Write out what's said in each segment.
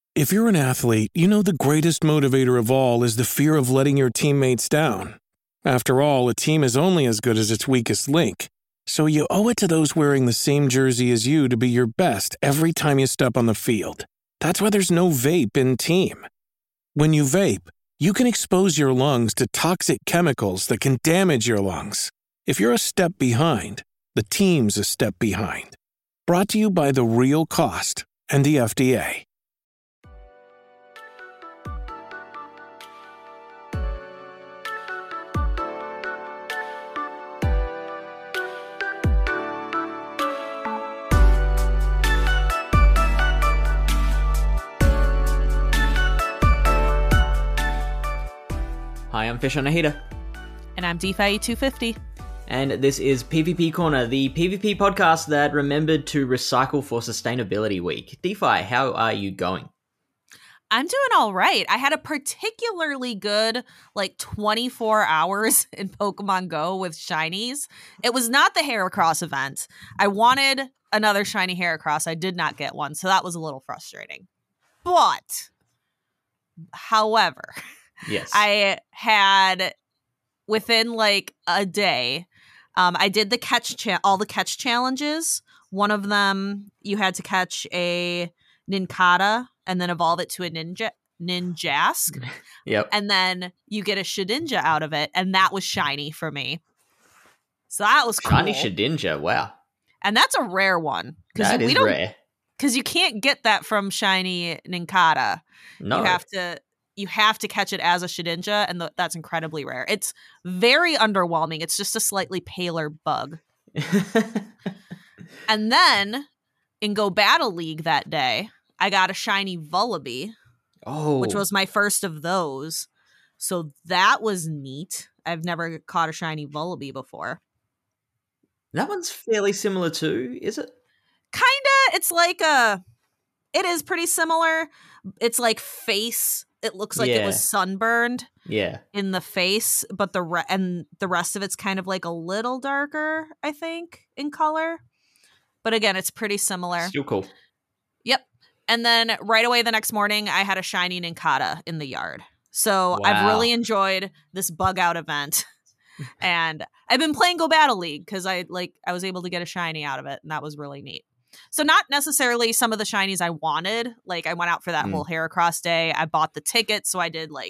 If you're an athlete, you know the greatest motivator of all is the fear of letting your teammates down. After all, a team is only as good as its weakest link. So you owe it to those wearing the same jersey as you to be your best every time you step on the field. That's why there's no vape in team. When you vape, you can expose your lungs to toxic chemicals that can damage your lungs. If you're a step behind, the team's a step behind. Brought to you by The Real Cost and the FDA. Hi, I'm Fish on a Heater. And I'm DeFi250. And this is PvP Corner, the PvP podcast that remembered to recycle for Sustainability Week. DeFi, how are you going? I'm doing all right. I had a particularly good, 24 hours in Pokemon Go with shinies. It was not the Heracross event. I wanted another shiny Heracross. I did not get one, so that was a little frustrating. But, however... Yes. I had, within a day, I did all the catch challenges. One of them, you had to catch a Nincada and then evolve it to a Ninjask. Yep. And then you get a Shedinja out of it, and that was shiny for me. So that was cool. Shiny Shedinja, wow. And that's a rare one. That is rare. Because you can't get that from shiny Nincada. No. You have to catch it as a Shedinja, and that's incredibly rare. It's very underwhelming. It's just a slightly paler bug. And then, in Go Battle League that day, I got a shiny Vullaby, which was my first of those. So that was neat. I've never caught a shiny Vullaby before. That one's fairly similar too, is it? Kinda. It's it is pretty similar. It's face... It looks like it was sunburned in the face, but the rest of it's kind of a little darker, I think, in color. But again, it's pretty similar. Still cool. Yep. And then right away the next morning, I had a shiny Nincada in the yard. So wow. I've really enjoyed this bug out event. And I've been playing Go Battle League because I was able to get a shiny out of it, and that was really neat. So not necessarily some of the shinies I wanted. I went out for that whole Heracross day. I bought the ticket, so I did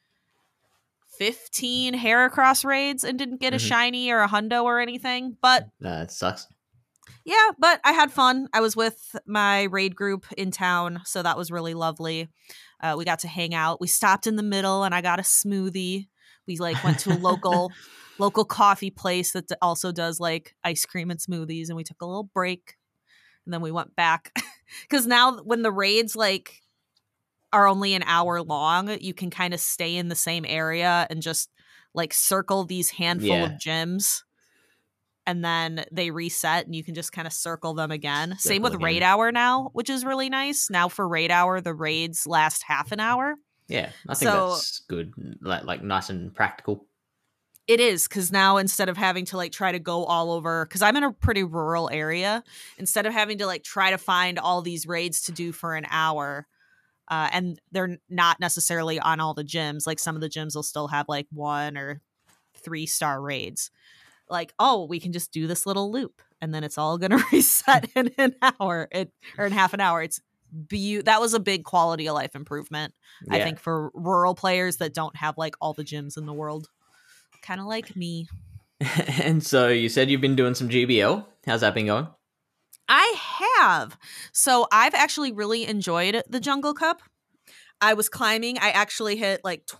15 Heracross raids and didn't get a shiny or a hundo or anything. But it sucks. Yeah, but I had fun. I was with my raid group in town, so that was really lovely. We got to hang out. We stopped in the middle, and I got a smoothie. We went to a local coffee place that also does ice cream and smoothies, and we took a little break. And then we went back because now when the raids are only an hour long, you can kind of stay in the same area and just circle these handful of gyms, and then they reset and you can just kind of circle them again. Same with raid hour now, which is really nice. Now for raid hour, the raids last half an hour. Yeah, I think that's good. Nice and practical. It is, because now instead of having to try to go all over, because I'm in a pretty rural area, instead of having to try to find all these raids to do for an hour, and they're not necessarily on all the gyms. Some of the gyms will still have 1 or 3 star raids. We can just do this little loop, and then it's all going to reset in an hour or in half an hour. It's that was a big quality of life improvement, I think, for rural players that don't have all the gyms in the world. Kind of like me. And so you said you've been doing some GBL. How's that been going? I have. So I've actually really enjoyed the Jungle Cup. I was climbing. I actually hit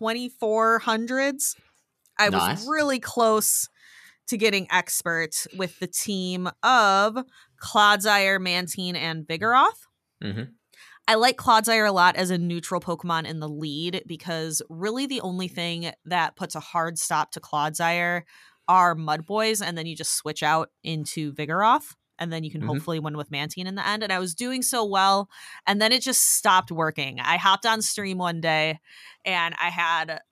2400s. I was really close to getting expert with the team of Clodsire, Mantine, and Vigoroth. Mm-hmm. I like Clodsire a lot as a neutral Pokemon in the lead because really the only thing that puts a hard stop to Clodsire are Mudboys, and then you just switch out into Vigoroth, and then you can hopefully win with Mantine in the end. And I was doing so well, and then it just stopped working. I hopped on stream one day, and I had a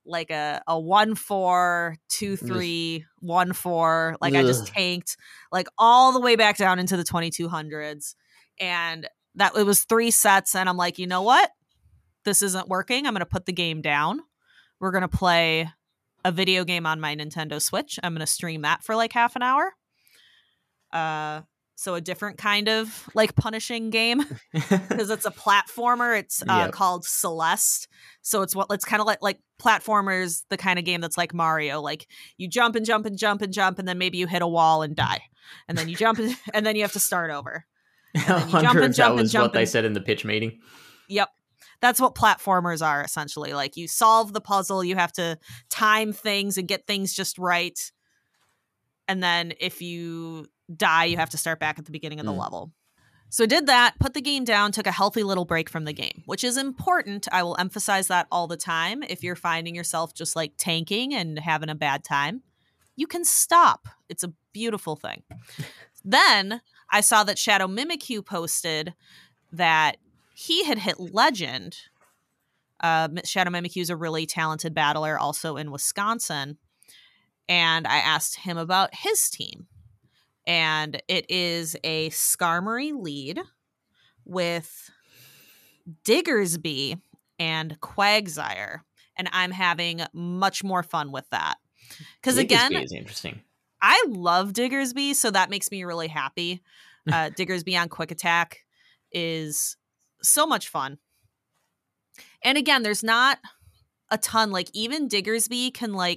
1-4, 2-3, 1-4. I just tanked all the way back down into the 2200s, and that it was 3 sets, and I'm like, you know what? this isn't working. I'm going to put the game down. We're going to play a video game on my Nintendo Switch. I'm going to stream that for like half an hour. So a different kind of like punishing game because it's a platformer. It's called Celeste. So it's kind of like platformers, the kind of game that's like Mario. Like you jump and jump and jump and jump, and then maybe you hit a wall and die, and then you jump and then you have to start over. I wonder if that was what they said in the pitch meeting. Yep. That's what platformers are essentially. Like you solve the puzzle, you have to time things and get things just right. And then if you die, you have to start back at the beginning of the level. So I did that, put the game down, took a healthy little break from the game, which is important. I will emphasize that all the time. If you're finding yourself just like tanking and having a bad time, you can stop. It's a beautiful thing. Then I saw that Shadow Mimikyu posted that he had hit Legend. Shadow Mimikyu is a really talented battler also in Wisconsin. And I asked him about his team. And it is a Skarmory lead with Diggersby and Quagsire. And I'm having much more fun with that. Because again, is interesting. I love Diggersby, so that makes me really happy. Diggersby on Quick Attack is so much fun. And again, there's not a ton. Like even Diggersby can like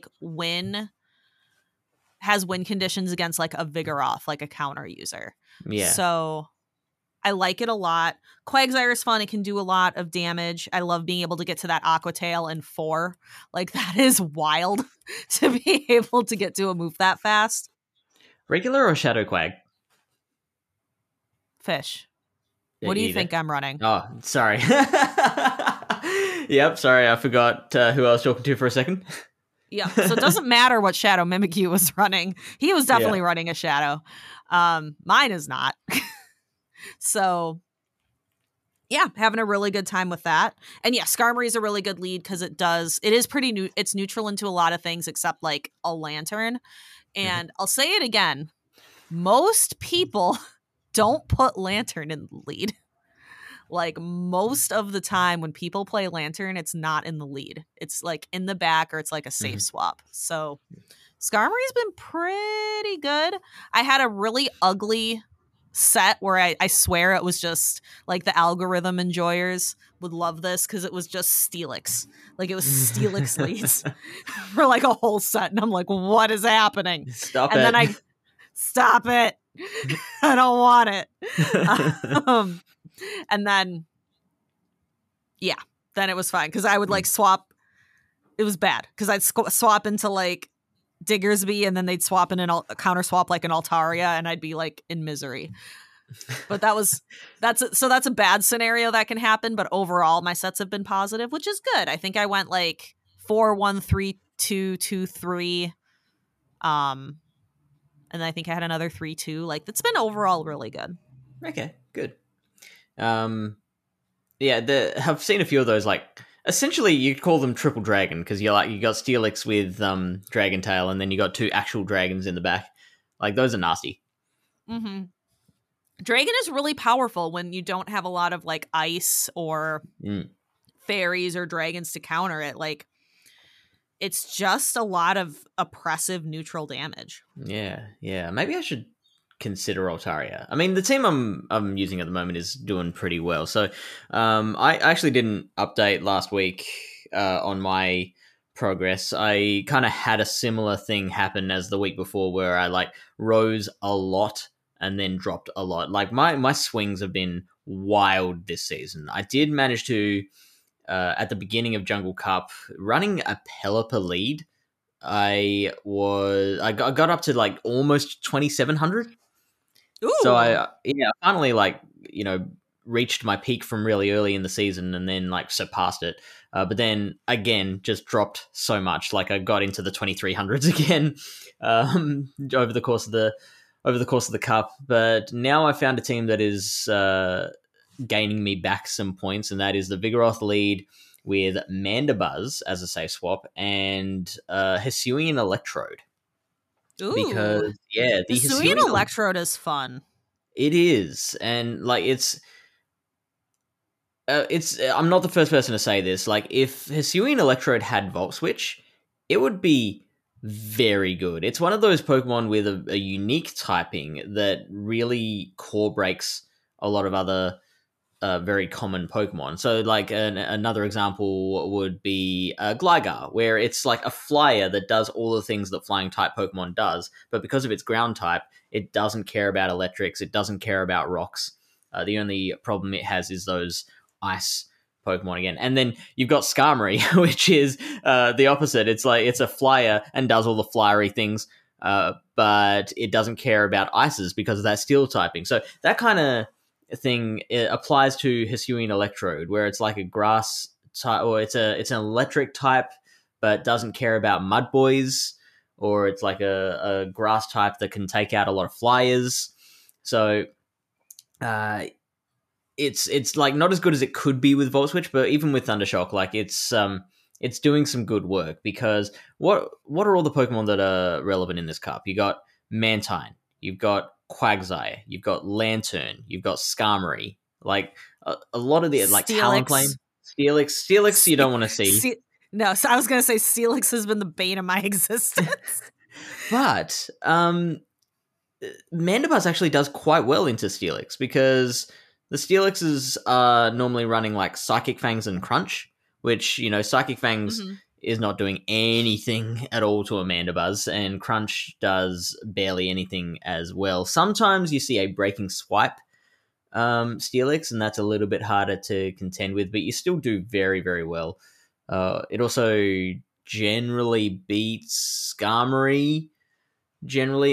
has win conditions against like a Vigoroth, like a counter user. Yeah. So I like it a lot. Quagsire is fun. It can do a lot of damage. I love being able to get to that Aqua Tail in 4. Like that is wild to be able to get to a move that fast. Regular or Shadow Quag? Fish. What do you think I'm running? Oh, sorry. Yep, sorry. I forgot who I was talking to for a second. Yeah, so it doesn't matter what Shadow Mimikyu was running. He was definitely running a Shadow. Mine is not. So, yeah, having a really good time with that. And yeah, Skarmory is a really good lead because it is pretty new. It's neutral into a lot of things except like a Lantern. And I'll say it again. Most people don't put Lantern in the lead. Like most of the time when people play Lantern, it's not in the lead. It's like in the back or it's like a safe swap. So Skarmory's been pretty good. I had a really ugly set where I swear it was just like the algorithm enjoyers would love this because it was just Steelix. Like it was Steelix leads for like a whole set. And I'm like, what is happening? Stop it. Then stop it. I don't want it. And then, yeah, then it was fine because I would like swap. It was bad because I'd swap into like Diggersby and then they'd swap in a counter swap like an Altaria and I'd be like in misery. But that's a bad scenario that can happen. But overall, my sets have been positive, which is good. I think I went like 4-1-3-2 2-3. And then I think I had another 3-2. Like it's been overall really good. Okay, good. Yeah, I've seen a few of those. Like, essentially, you call them triple dragon because you got Steelix with Dragon Tail, and then you got 2 actual dragons in the back. Like, those are nasty. Mm-hmm. Dragon is really powerful when you don't have a lot of like ice or fairies or dragons to counter it. Like, it's just a lot of oppressive neutral damage. Yeah. Maybe I should consider Altaria. I mean, the team I'm using at the moment is doing pretty well. So I actually didn't update last week on my progress. I kind of had a similar thing happen as the week before where I like rose a lot and then dropped a lot. Like my swings have been wild this season. I did manage to at the beginning of Jungle Cup running a Pelipper lead. I got up to like almost 2,700. Ooh. So I finally like, reached my peak from really early in the season and then like surpassed it. But then again, just dropped so much. Like I got into the 2,300s again over the course of the cup. But now I found a team that is gaining me back some points, and that is the Vigoroth lead with Mandibuzz as a safe swap and Hisuian Electrode. Ooh. Because the Hisuian Electrode is fun. It is, and like it's I'm not the first person to say this. Like, if Hisuian Electrode had Volt Switch, it would be very good. It's one of those Pokemon with a unique typing that really core breaks a lot of other very common Pokemon. So, like, another example would be Gligar, where it's like a flyer that does all the things that flying type Pokemon does, but because of its ground type, it doesn't care about electrics, it doesn't care about rocks. The only problem it has is those ice Pokemon again. And then you've got Skarmory, which is the opposite. It's like it's a flyer and does all the flyery things, but it doesn't care about ices because of that steel typing. So that kind of thing applies to Hisuian Electrode, where it's like a grass type, or it's an electric type, but doesn't care about mud boys, or it's like a grass type that can take out a lot of flyers. So it's like not as good as it could be with Volt Switch, but even with Thundershock, like it's doing some good work, because what are all the Pokemon that are relevant in this cup? You got Mantine, you've got Quagsire, you've got Lantern, you've got Skarmory. Like a lot of the like Talonflame, Steelix, you don't want to see. No, so I was gonna say Steelix has been the bane of my existence. But Mandibuzz actually does quite well into Steelix, because the Steelixes are normally running like Psychic Fangs and Crunch, which, you know, Psychic Fangs is not doing anything at all to a Mandibuzz, and Crunch does barely anything as well. Sometimes you see a Breaking Swipe Steelix, and that's a little bit harder to contend with, but you still do very, very well. It also generally beats Skarmory, generally.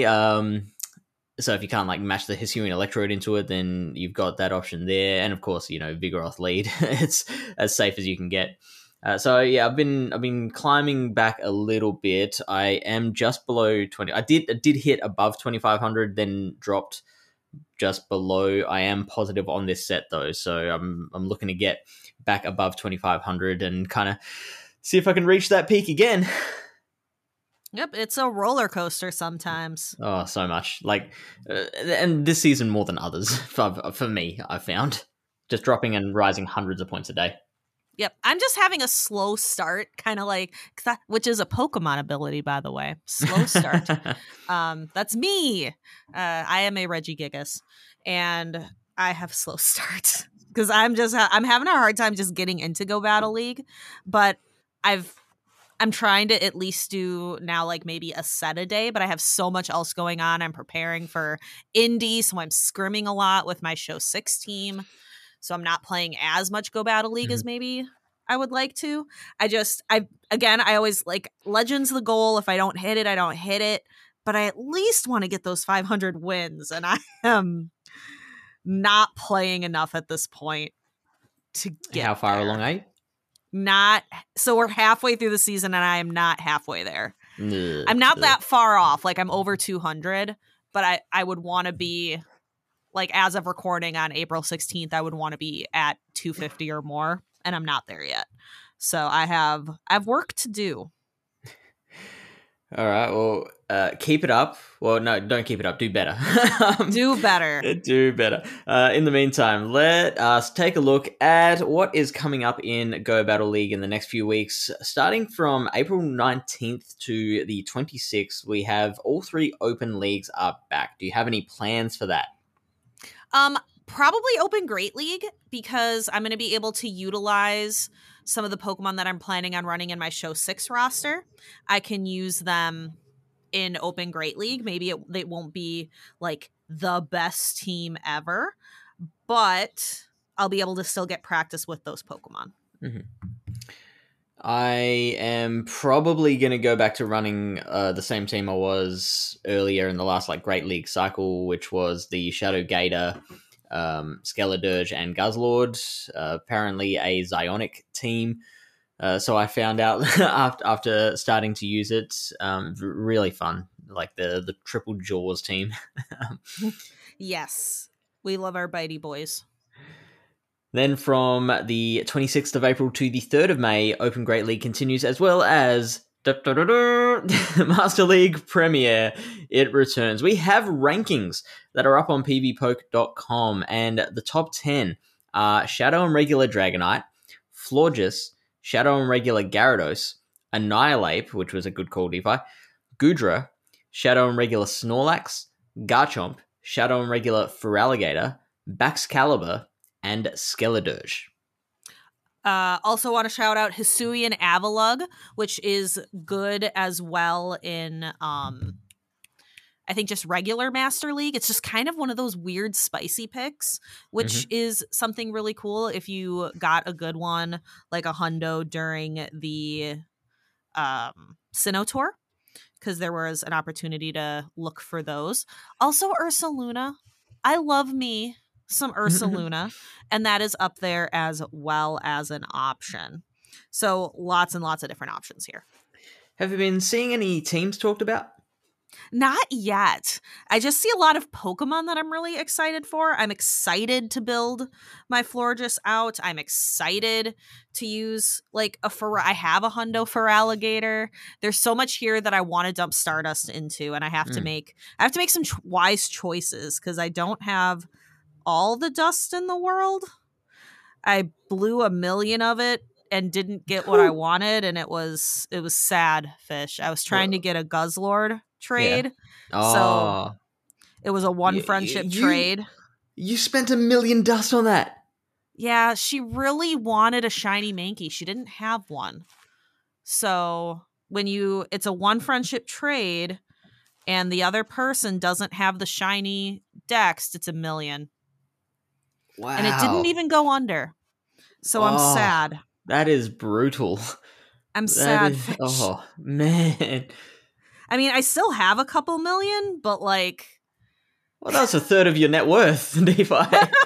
So if you can't like match the Hisuian Electrode into it, then you've got that option there. And of course, you know, Vigoroth lead. It's as safe as you can get. So yeah, I've been climbing back a little bit. I am just below 20. I did hit above 2,500, then dropped just below. I am positive on this set though, so I'm looking to get back above 2,500 and kind of see if I can reach that peak again. Yep, it's a roller coaster sometimes. Oh, so much. Like, and this season more than others for me, I've found. Just dropping and rising hundreds of points a day. Yep, I'm just having a slow start, kind of like, which is a Pokemon ability, by the way. Slow start. That's me. I am a Regigigas, and I have slow start because I'm having a hard time just getting into Go Battle League, but I'm trying to at least do now like maybe a set a day, but I have so much else going on. I'm preparing for Indy, so I'm scrimming a lot with my Show 6 team. So I'm not playing as much Go Battle League as maybe I would like to. I always like Legends the goal. If I don't hit it, I don't hit it. But I at least want to get those 500 wins. And I am not playing enough at this point to get How far there. along are you? So we're halfway through the season and I am not halfway there. I'm not that far off. Like I'm over 200, but I would want to be like, as of recording on April 16th, I would want to be at 250 or more, and I'm not there yet. So I have work to do. All right. Well, keep it up. Well, no, don't keep it up. Do better. Do better. Do better. In the meantime, let us take a look at what is coming up in Go Battle League in the next few weeks. Starting from April 19th to the 26th, we have all 3 open leagues are back. Do you have any plans for that? Probably Open Great League, because I'm going to be able to utilize some of the Pokemon that I'm planning on running in my Show 6 roster. I can use them in Open Great League. Maybe it won't be like the best team ever, but I'll be able to still get practice with those Pokemon. Mm-hmm. I am probably going to go back to running the same team I was earlier in the last like Great League cycle, which was the Shadow Gator, Skeledirge, and Guzzlord. Apparently a Zionic team. So I found out after starting to use it, really fun, like the Triple Jaws team. Yes, we love our bitey boys. Then from the 26th of April to the 3rd of May, Open Great League continues, as well as Master League Premier. It returns. We have rankings that are up on pvpoke.com, and the top 10 are Shadow and regular Dragonite, Florges, Shadow and regular Gyarados, Annihilate, which was a good call, DeFi, Goodra, Shadow and regular Snorlax, Garchomp, Shadow and regular Feraligatr, Baxcalibur, and Skeledirge. Also want to shout out Hisuian Avalugg, which is good as well in, I think, just regular Master League. It's just kind of one of those weird spicy picks, which is something really cool if you got a good one, like a hundo during the Sinnoh Tour, because there was an opportunity to look for those. Also, Ursaluna. I love me some Ursaluna, and that is up there as well as an option. So lots and lots of different options here. Have you been seeing any teams talked about? Not yet. I just see a lot of Pokemon that I'm really excited for. I'm excited to build my Florges out. I'm excited to use like I have a hundo Feraligatr. There's so much here that I want to dump Stardust into, and I have to make some wise choices because I don't have all the dust in the world. I blew 1 million of it and didn't get what I wanted, and it was sad, Fish. I was trying to get a Guzzlord trade. Yeah. So it was a one friendship trade. You spent 1 million dust on that. Yeah, she really wanted a shiny Mankey. She didn't have one. So when it's a one friendship trade and the other person doesn't have the shiny Dex, it's 1 million. Wow. And it didn't even go under. So I'm sad. That is brutal. I'm sad. Oh, man. I mean, I still have a couple million, but like... Well, that's a third of your net worth, DeFi.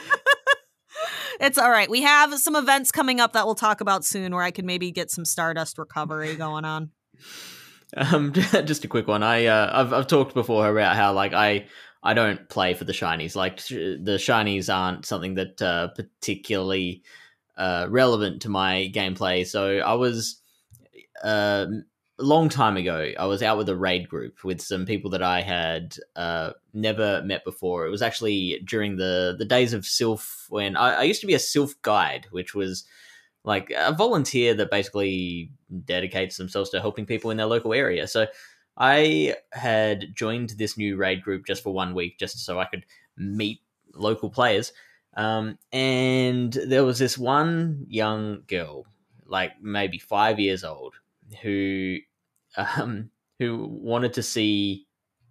It's all right. We have some events coming up that we'll talk about soon where I can maybe get some Stardust recovery going on. Just a quick one. I've talked before about how like I don't play for the shinies. Like the shinies aren't something that particularly relevant to my gameplay. So I was a long time ago. I was out with a raid group with some people that I had never met before. It was actually during the days of Sylph when I used to be a Sylph guide, which was like a volunteer that basically dedicates themselves to helping people in their local area. So I had joined this new raid group just for 1 week, just so I could meet local players. And there was this one young girl, like maybe 5 years old, who wanted to see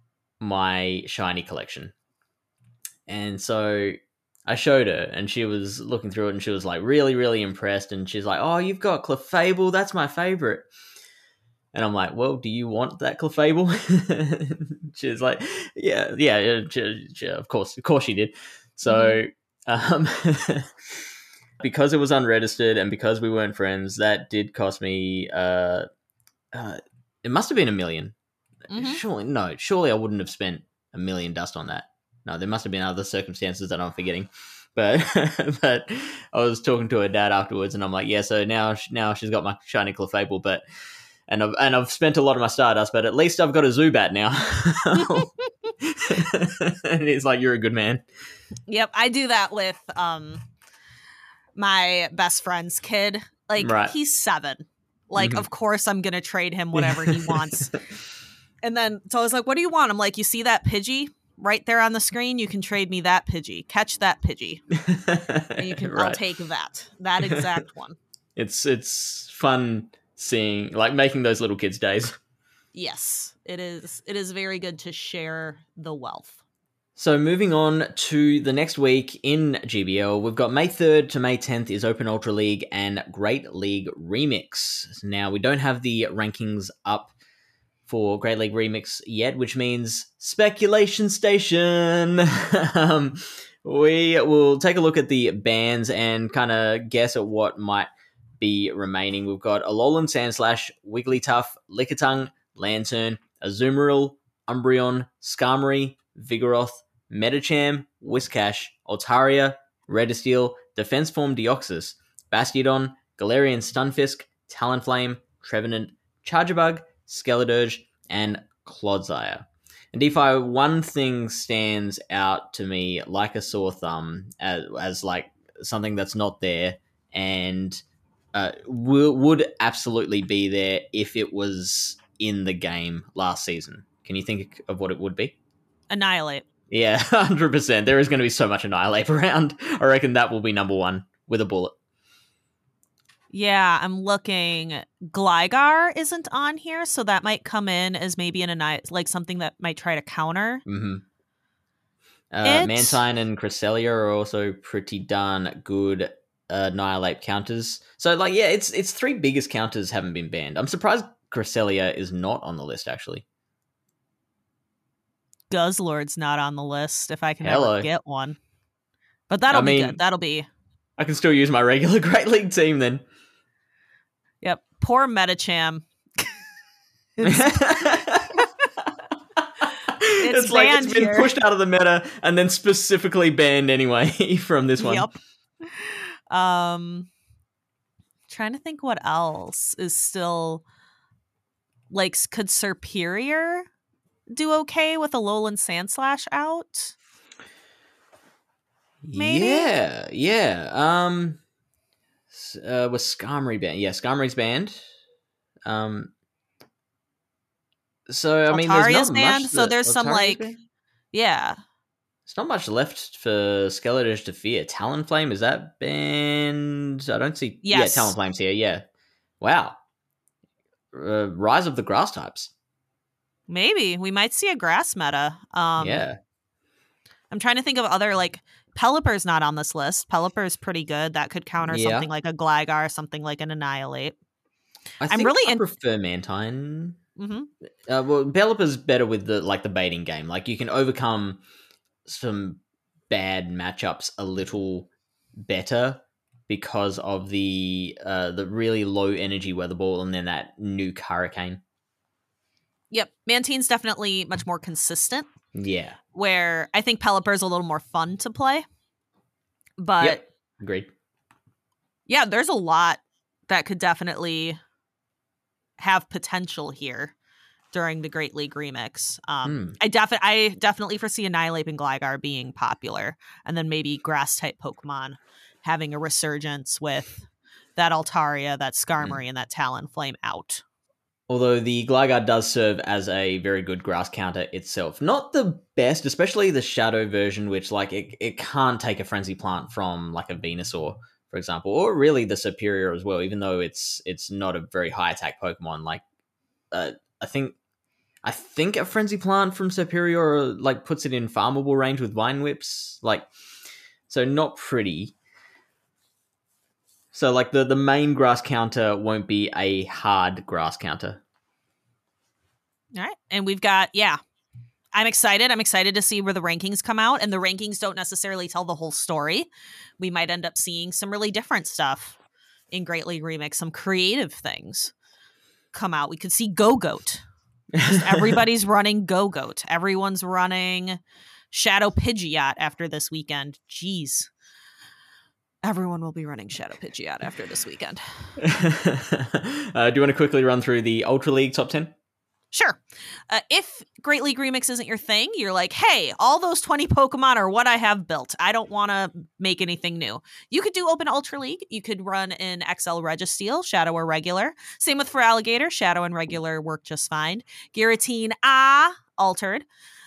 my shiny collection. And so I showed her, and she was looking through it, and she was like really, really impressed. And she's like, "Oh, you've got Clefable. That's my favorite." And I'm like, "Well, do you want that Clefable?" She's like, yeah, of course she did. So, because it was unregistered and because we weren't friends, that did cost me, it must have been 1 million. Surely I wouldn't have spent 1 million dust on that. No, there must have been other circumstances that I'm forgetting. But I was talking to her dad afterwards, and I'm like, yeah, so now she's got my shiny Clefable, but and I've spent a lot of my Stardust, but at least I've got a Zubat now. And he's like, "You're a good man." Yep, I do that with my best friend's kid. Like, right. He's 7. Like, of course I'm gonna trade him whatever he wants. And then so I was like, "What do you want?" I'm like, "You see that Pidgey right there on the screen? You can trade me that Pidgey. Catch that Pidgey. And you can. Right. I'll take that exact one." It's fun seeing, like, making those little kids' days. Yes, it is. It is very good to share the wealth. So moving on to the next week in GBL, we've got May 3rd to May 10th is Open Ultra League and Great League Remix. Now, we don't have the rankings up for Great League Remix yet, which means Speculation Station. We will take a look at the bans and kind of guess at what might be remaining. We've got Alolan Sandslash, Wigglytuff, Lickitung, Lantern, Azumarill, Umbreon, Skarmory, Vigoroth, Metacham, Whiscash, Altaria, Redisteel, Defense Form Deoxys, Bastiodon, Galarian Stunfisk, Talonflame, Trevenant, Charjabug, Skeledirge, and Clodsire. And DeFi, one thing stands out to me like a sore thumb as like something that's not there, and would absolutely be there if it was in the game last season. Can you think of what it would be? Annihilate. Yeah, 100%. There is going to be so much Annihilate around. I reckon that will be number one with a bullet. Yeah, I'm looking. Gligar isn't on here, so that might come in as maybe like something that might try to counter. Mm-hmm. Mantine and Cresselia are also pretty darn good Annihilate counters. So, like, yeah, it's three biggest counters haven't been banned. I'm surprised Cresselia is not on the list, actually. Guzzlord's not on the list if I can ever get one. But that'll be good. That'll be... I can still use my regular Great League team then. Yep. Poor Medicham. It's like it's been pushed out of the meta and then specifically banned anyway from this one. Yep. Trying to think what else is still... Like, could Superior do okay with a Alolan Sandslash out? Maybe? Yeah. Was Skarmory banned? Yeah, Skarmory's banned. So, I mean, there's not banned, much... so there's some, like... Banned? Yeah. There's not much left for Skeletor's to fear. Talonflame, is that banned? I don't see... Yes. Yeah, Talonflame's here, yeah. Wow. Rise of the Grass types. Maybe. We might see a grass meta. Yeah. I'm trying to think of other, like... Pelipper's not on this list. Pelipper's pretty good. That could counter something like a Gligar, something like an Annihilate. I prefer Mantine. Mm-hmm. Well, Pelipper's better with the baiting game. Like, you can overcome some bad matchups a little better because of the really low energy Weather Ball and then that nuke Hurricane. Yep, Mantine's definitely much more consistent. Yeah. Where I think Pelipper's a little more fun to play. But yep. Agreed. Yeah, there's a lot that could definitely have potential here during the Great League Remix. I definitely foresee Annihilate and Gligar being popular, and then maybe Grass-type Pokemon having a resurgence with that Altaria, that Skarmory, and that Talonflame out. Although the Gligar does serve as a very good grass counter itself. Not the best, especially the Shadow version, which like it can't take a Frenzy Plant from like a Venusaur, for example, or really the Superior as well, even though it's not a very high attack Pokemon. Like I think a Frenzy Plant from Superior like puts it in farmable range with Vine Whips. Like, so not pretty. So, like, the main grass counter won't be a hard grass counter. All right. And we've got, I'm excited. I'm excited to see where the rankings come out. And the rankings don't necessarily tell the whole story. We might end up seeing some really different stuff in Great League Remix, some creative things come out. We could see Go-Goat. Just everybody's running Go-Goat. Everyone's running Shadow Pidgeot after this weekend. Jeez. Everyone will be running Shadow Pidgeot after this weekend. Do you want to quickly run through the Ultra League top 10? Sure. If Great League Remix isn't your thing, you're like, hey, all those 20 Pokemon are what I have built. I don't want to make anything new. You could do Open Ultra League. You could run in XL Registeel, Shadow or Regular. Same with for Alligator. Shadow and Regular work just fine. Giratina, Altered.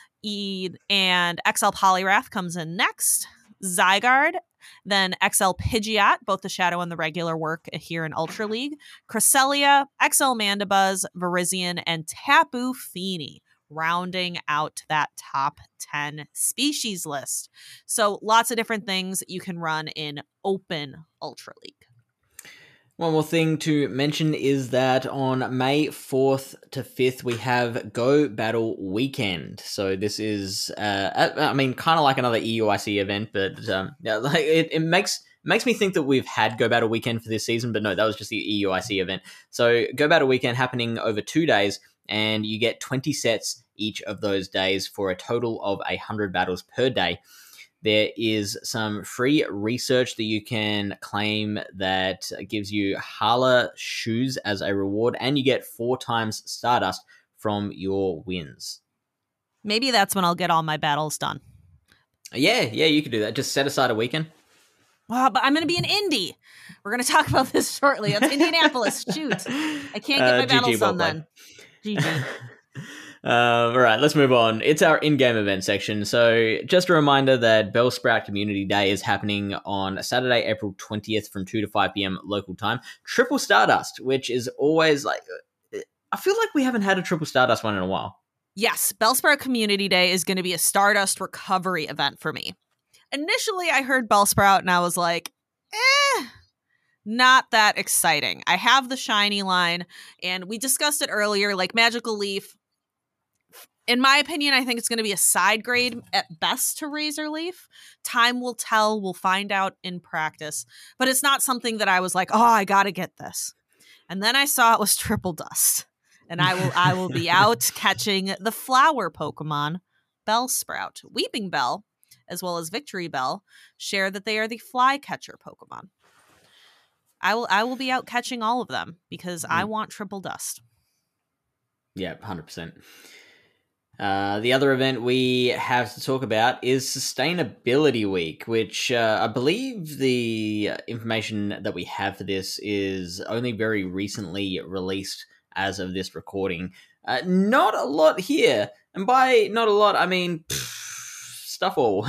And XL Poliwrath comes in next. Zygarde. Then XL Pidgeot, both the Shadow and the Regular work here in Ultra League. Cresselia, XL Mandibuzz, Virizion, and Tapu Fini, rounding out that top 10 species list. So lots of different things you can run in Open Ultra League. One more thing to mention is that on May 4th to 5th, we have Go Battle Weekend. So this is, kind of like another EUIC event, but it makes me think that we've had Go Battle Weekend for this season, but no, that was just the EUIC event. So Go Battle Weekend happening over 2 days, and you get 20 sets each of those days for a total of 100 battles per day. There is some free research that you can claim that gives you Hala shoes as a reward, and you get 4 times Stardust from your wins. Maybe that's when I'll get all my battles done. Yeah, you could do that. Just set aside a weekend. Oh, but I'm going to be in Indy. We're going to talk about this shortly. It's Indianapolis. Shoot. I can't get my battles done then. GG. All right, let's move on. It's our in-game event section. So just a reminder that Bellsprout Community Day is happening on Saturday, April 20th from 2 to 5 p.m. local time. Triple Stardust, which is always like... I feel like we haven't had a Triple Stardust one in a while. Yes, Bellsprout Community Day is going to be a Stardust recovery event for me. Initially, I heard Bellsprout and I was like, not that exciting. I have the shiny line, and we discussed it earlier, like Magical Leaf. In my opinion, I think it's going to be a side grade at best to Razor Leaf. Time will tell. We'll find out in practice. But it's not something that I was like, oh, I got to get this. And then I saw it was Triple Dust. And I will be out catching the flower Pokemon, Bellsprout. Weeping Bell, as well as Victory Bell, share that they are the flycatcher Pokemon. I will be out catching all of them because I want Triple Dust. Yeah, 100%. The other event we have to talk about is Sustainability Week, which I believe the information that we have for this is only very recently released as of this recording. Not a lot here. And by not a lot, I mean stuff all.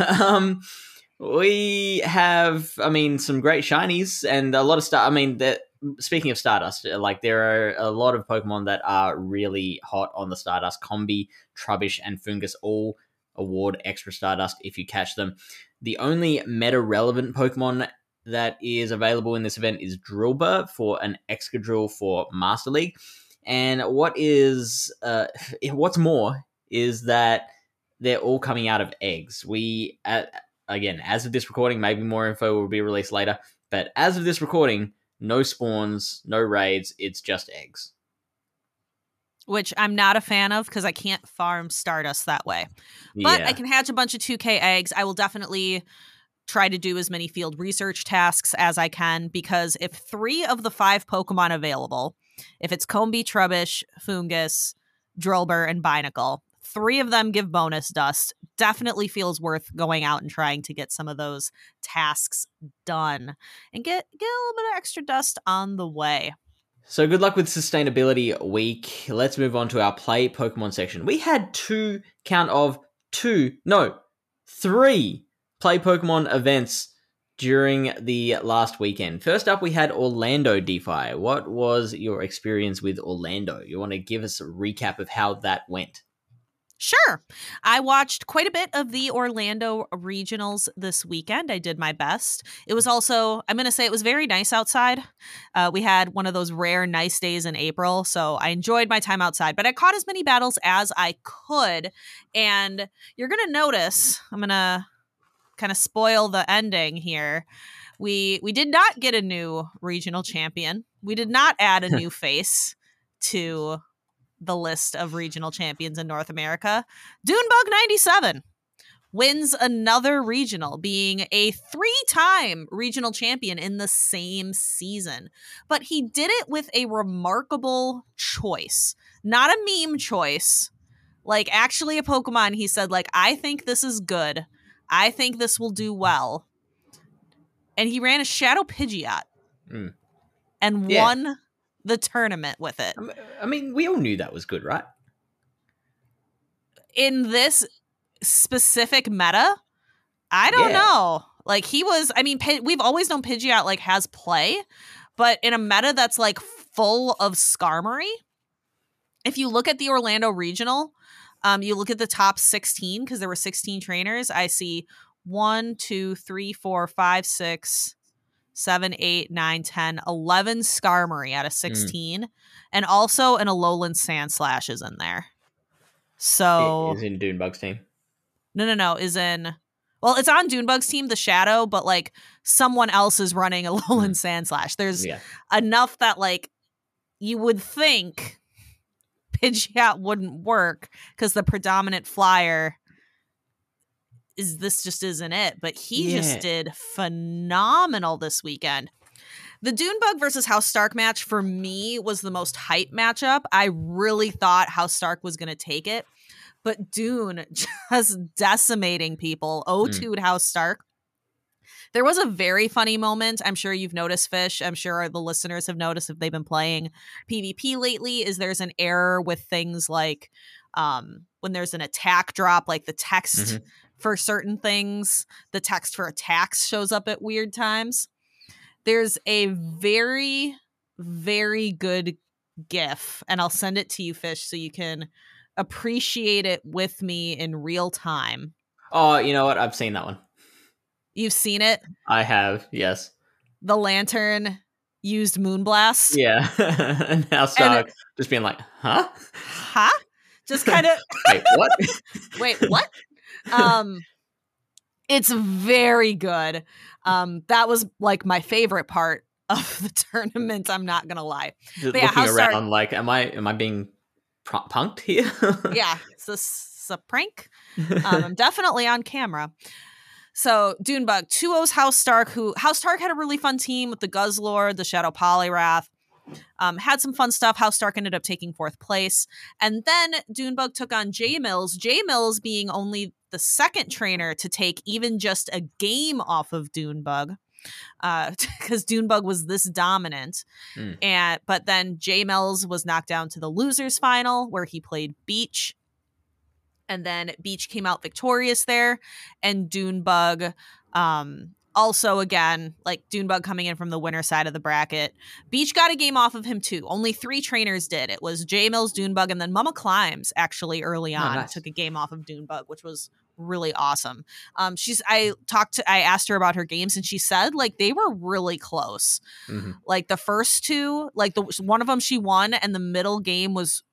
We have, some great shinies and a lot of stuff. Speaking of Stardust, like there are a lot of Pokemon that are really hot on the Stardust. Combi, Trubbish, and Fungus all award extra Stardust if you catch them. The only meta-relevant Pokemon that is available in this event is Drillbur for an Excadrill for Master League. And what's more is that they're all coming out of eggs. We, again, as of this recording, maybe more info will be released later, but as of this recording, no spawns, no raids, it's just eggs. Which I'm not a fan of because I can't farm Stardust that way. But I can hatch a bunch of 2K eggs. I will definitely try to do as many field research tasks as I can, because if 3 of the 5 Pokemon available, if it's Combi, Trubbish, Fungus, Drillbur, and Binacle, 3 of them give bonus dust, definitely feels worth going out and trying to get some of those tasks done and get a little bit of extra dust on the way. So good luck with Sustainability Week. Let's move on to our Play Pokemon section. We had 3 Play Pokemon events during the last weekend. First up, we had Orlando DeFi. What was your experience with Orlando? You want to give us a recap of how that went? Sure. I watched quite a bit of the Orlando regionals this weekend. I did my best. It was also, I'm going to say it was very nice outside. We had one of those rare nice days in April, so I enjoyed my time outside, but I caught as many battles as I could. And you're going to notice, I'm going to kind of spoil the ending here. We did not get a new regional champion. We did not add a new face to the list of regional champions in North America. Dunebug 97 wins another regional, being a 3-time regional champion in the same season. But he did it with a remarkable choice, not a meme choice. Like actually a Pokemon, he said, like, I think this is good. I think this will do well. And he ran a Shadow Pidgeot and won the tournament with it. I mean, we all knew that was good, right? In this specific meta, I don't know. Like he was, we've always known Pidgeot like has play, but in a meta that's like full of Skarmory, if you look at the Orlando regional, you look at the top 16, because there were 16 trainers. I see 1, 2, 3, 4, 5, 6, 7, 8, 9, 10, 11 Skarmory out of 16. And also an Alolan Sandslash is in there. So Is in Dunebug's team? No. Is in... Well, it's on Dunebug's team, the Shadow, but like someone else is running Alolan Sandslash. There's enough that like you would think Pidgeot wouldn't work because the predominant flyer just isn't it, but he just did phenomenal this weekend. The Dunebug versus House Stark match for me was the most hype matchup. I really thought House Stark was going to take it, but Dune just decimating people. 0-2'd House Stark. There was a very funny moment. I'm sure you've noticed, Fish. I'm sure the listeners have noticed if they've been playing PvP lately, is there's an error with things like when there's an attack drop, like the text for certain things, the text for attacks shows up at weird times. There's a very, very good GIF, and I'll send it to you, Fish, so you can appreciate it with me in real time. Oh, you know what? I've seen that one. You've seen it? I have, yes. The lantern used Moonblast. Yeah. And now Stark just being like, huh? Huh? Just kind of Wait, what? Wait, what? It's very good. That was like my favorite part of the tournament, I'm not gonna lie. Just looking around like, am I being punked here? Yeah, it's a prank. I'm definitely on camera. So Dunebug, 2-0's House Stark, House Stark had a really fun team with the Guzzlord, the Shadow Polyrath. Had some fun stuff. House Stark ended up taking 4th place. And then Dunebug took on J Mills. J Mills being only the second trainer to take even just a game off of Dunebug. Because Dunebug was this dominant. But then J Mills was knocked down to the losers final where he played Beach. And then Beach came out victorious there. And Dunebug, also, again, like Dunebug coming in from the winner side of the bracket. Beach got a game off of him, too. Only 3 trainers did. It was J Mills, Dunebug, and then Mama Climbs, actually, early on, took a game off of Dunebug, which was really awesome. I asked her about her games, and she said, like, they were really close. Like, the first 2, like, one of them she won, and the middle game was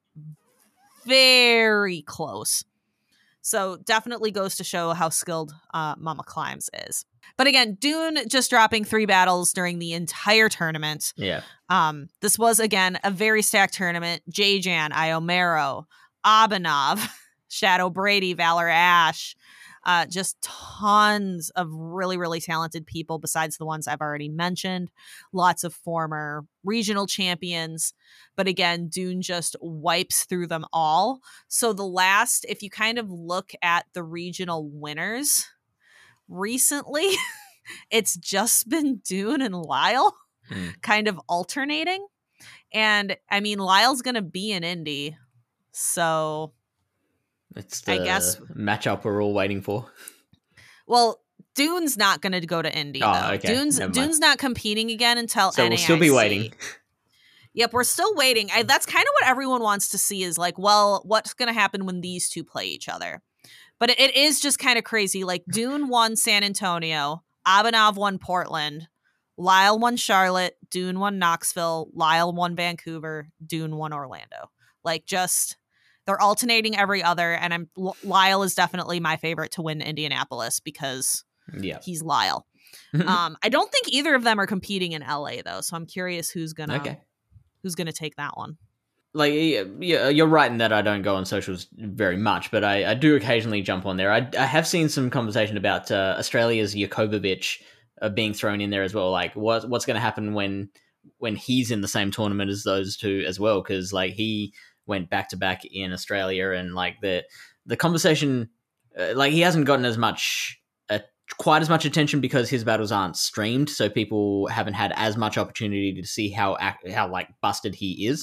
very close. So definitely goes to show how skilled Mama Climbs is. But again, Dune just dropping 3 battles during the entire tournament. Yeah. This was, again, a very stacked tournament. J-Jan, Iomero, Abhinav, Shadow Brady, Valor Ash. Just tons of really, really talented people besides the ones I've already mentioned. Lots of former regional champions. But again, Dune just wipes through them all. So if you kind of look at the regional winners recently, it's just been Dune and Lyle kind of alternating. And I mean, Lyle's going to be in Indy. So it's the I guess matchup we're all waiting for. Well, Dune's not going to go to Indy, though. Okay. Dune's not competing again until so NAIC. We'll still be waiting. Yep, we're still waiting. That's kind of what everyone wants to see is like, well, what's going to happen when these two play each other? But it is just kind of crazy. Like, Dune won San Antonio, Abhinav won Portland, Lyle won Charlotte, Dune won Knoxville, Lyle won Vancouver, Dune won Orlando. Like, just they're alternating every other, and Lyle is definitely my favorite to win Indianapolis because he's Lyle. I don't think either of them are competing in LA though, so I'm curious who's gonna take that one. Like, yeah, you're right in that I don't go on socials very much, but I do occasionally jump on there. I have seen some conversation about Australia's Jakobovic being thrown in there as well. Like, what's going to happen when he's in the same tournament as those two as well? Because like he went back to back in Australia, and like the conversation, like he hasn't gotten quite as much attention because his battles aren't streamed, so people haven't had as much opportunity to see how like busted he is.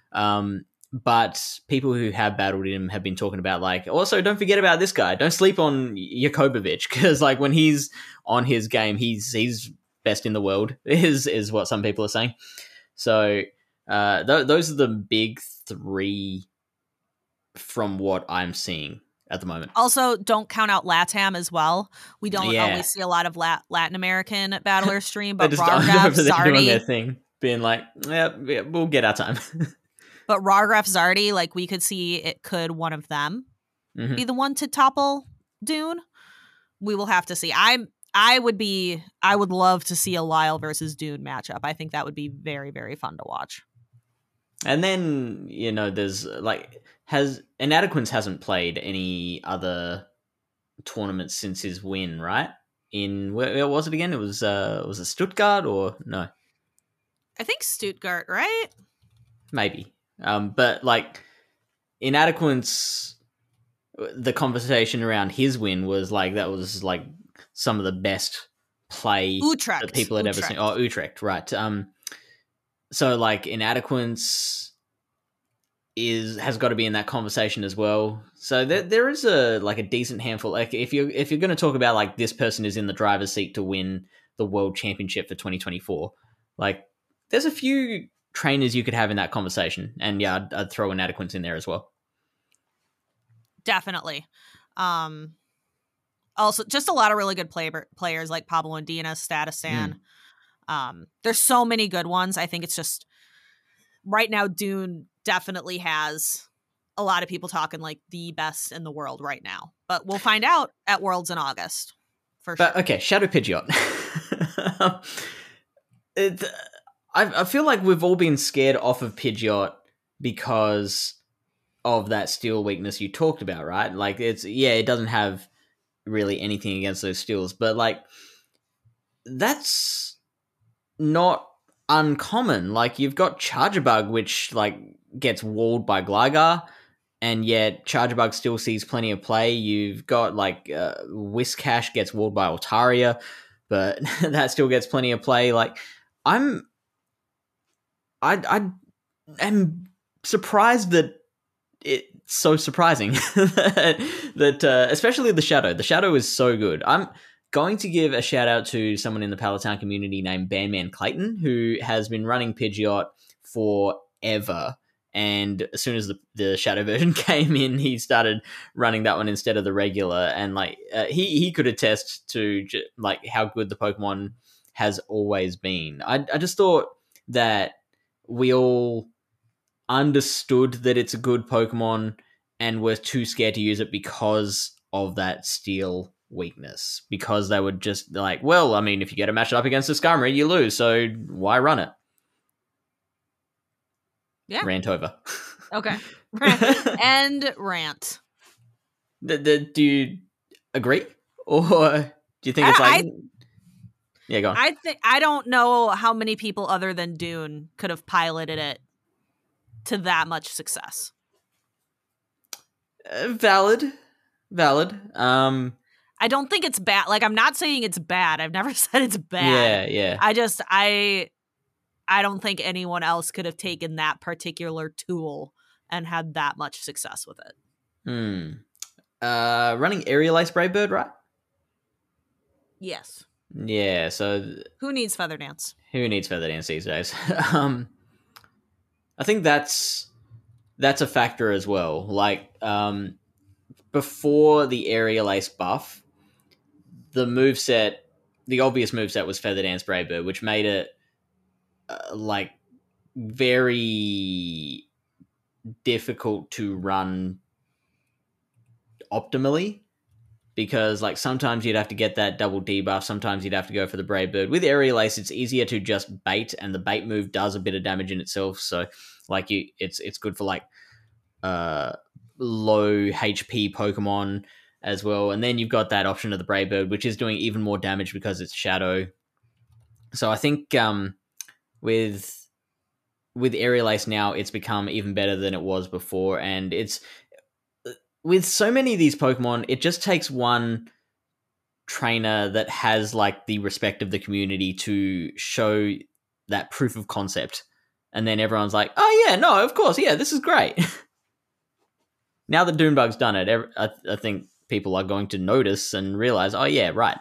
But people who have battled him have been talking about like, also don't forget about this guy. Don't sleep on Jakobovic, because like when he's on his game, he's best in the world is what some people are saying. So those are the big 3 from what I'm seeing at the moment. Also, don't count out LATAM as well. We don't always see a lot of Latin American battlers stream, but Rargraf, Zardy doing their thing, being like, yeah, we'll get our time. But Rargraf, Zardy, like we could see one of them be the one to topple Dune. We will have to see. I would love to see a Lyle versus Dune matchup. I think that would be very, very fun to watch. And then, there's like, Inadequence hasn't played any other tournaments since his win, right? In where was it again? It was it Stuttgart or no? I think Stuttgart, right? Maybe. But like Inadequence, the conversation around his win was like that was like some of the best play Utrecht. that people had ever seen. Oh, Utrecht, right. So like Inadequance has got to be in that conversation as well. So there is a decent handful. Like if you're going to talk about like this person is in the driver's seat to win the world championship for 2024, like there's a few trainers you could have in that conversation, and yeah, I'd throw Inadequance in there as well. Definitely. Also, just a lot of really good players like Pablo Indina, Statisan. There's so many good ones. I think it's just right now Dune definitely has a lot of people talking like the best in the world right now. But we'll find out at Worlds in August for sure. Okay, Shadow Pidgeot. I feel like we've all been scared off of Pidgeot because of that steel weakness you talked about, right? Like it doesn't have really anything against those steals, but like that's not uncommon. Like you've got Charjabug, which like gets walled by Gligar, and yet Charjabug still sees plenty of play. You've got like Whiscash gets walled by Altaria, but that still gets plenty of play. Like I am surprised that it's so surprising that especially the Shadow is so good. I'm going to give a shout out to someone in the Palatine community named Bandman Clayton, who has been running Pidgeot forever. And as soon as the Shadow version came in, he started running that one instead of the regular. And like he could attest to like how good the Pokemon has always been. I just thought that we all understood that it's a good Pokemon and were too scared to use it because of that steel weakness, because they would just like, well, I mean, if you get a match up against a Skarmory, you lose, so why run it? Yeah. Rant over. Okay. And rant. Do you agree? Or do you think it's like... Yeah, go on. I don't know how many people other than Dune could have piloted it to that much success. Valid. I don't think it's bad. Like, I'm not saying it's bad. I've never said it's bad. Yeah. I don't think anyone else could have taken that particular tool and had that much success with it. Running Aerial Ace Brave Bird, right? Yes. Yeah, so... Who needs Feather Dance? Who needs Feather Dance these days? I think that's a factor as well. Like, before the Aerial Ace buff, the obvious moveset was Feather Dance Brave Bird, which made it like very difficult to run optimally, because like sometimes you'd have to get that double debuff, sometimes you'd have to go for the Brave Bird. With Aerial Ace, it's easier to just bait, and the bait move does a bit of damage in itself. So like it's good for like low HP Pokemon as well. And then you've got that option of the Brave Bird, which is doing even more damage because it's Shadow. So I think with Aerial Ace now, it's become even better than it was before. And it's with so many of these Pokemon, it just takes one trainer that has like the respect of the community to show that proof of concept. And then everyone's like, oh yeah, no, of course, yeah, this is great. Now that Dunebug's done it, I think people are going to notice and realize, oh yeah, right.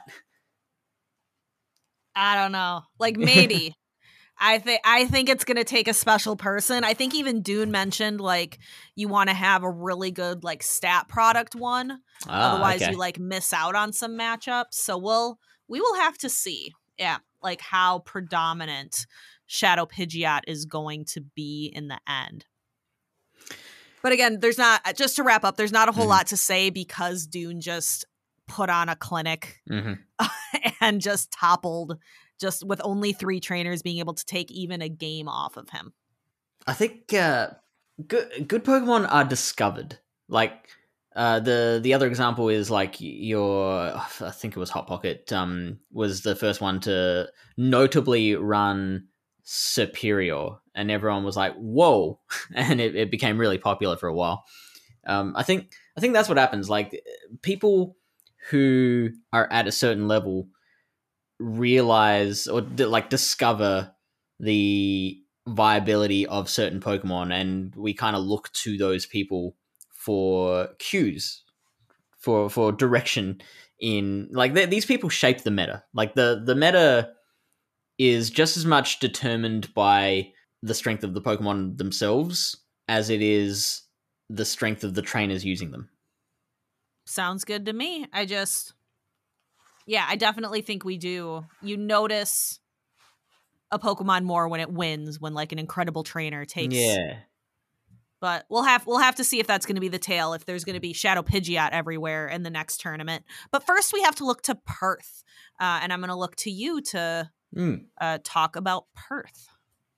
I don't know. Like maybe. I think it's going to take a special person. I think even Dune mentioned like you want to have a really good like stat product one. Otherwise you like miss out on some matchups. So we will have to see. Yeah, like how predominant Shadow Pidgeot is going to be in the end. But again, there's not, just to wrap up, there's not a whole lot to say because Dune just put on a clinic and just toppled, just with only 3 trainers being able to take even a game off of him. I think good Pokemon are discovered. Like the other example is like I think it was Hot Pocket was the first one to notably run Superior, and everyone was like, whoa, and it became really popular for a while. I think that's what happens. Like people who are at a certain level realize or like discover the viability of certain Pokemon, and we kind of look to those people for cues, for direction in like these people shape the meta. Like the meta is just as much determined by the strength of the Pokemon themselves as it is the strength of the trainers using them. Sounds good to me. I definitely think we do. You notice a Pokemon more when it wins, when like an incredible trainer takes. Yeah. But we'll have to see if that's going to be the tail, if there's going to be Shadow Pidgeot everywhere in the next tournament. But first, we have to look to Perth, and I'm going to look to you to talk about Perth.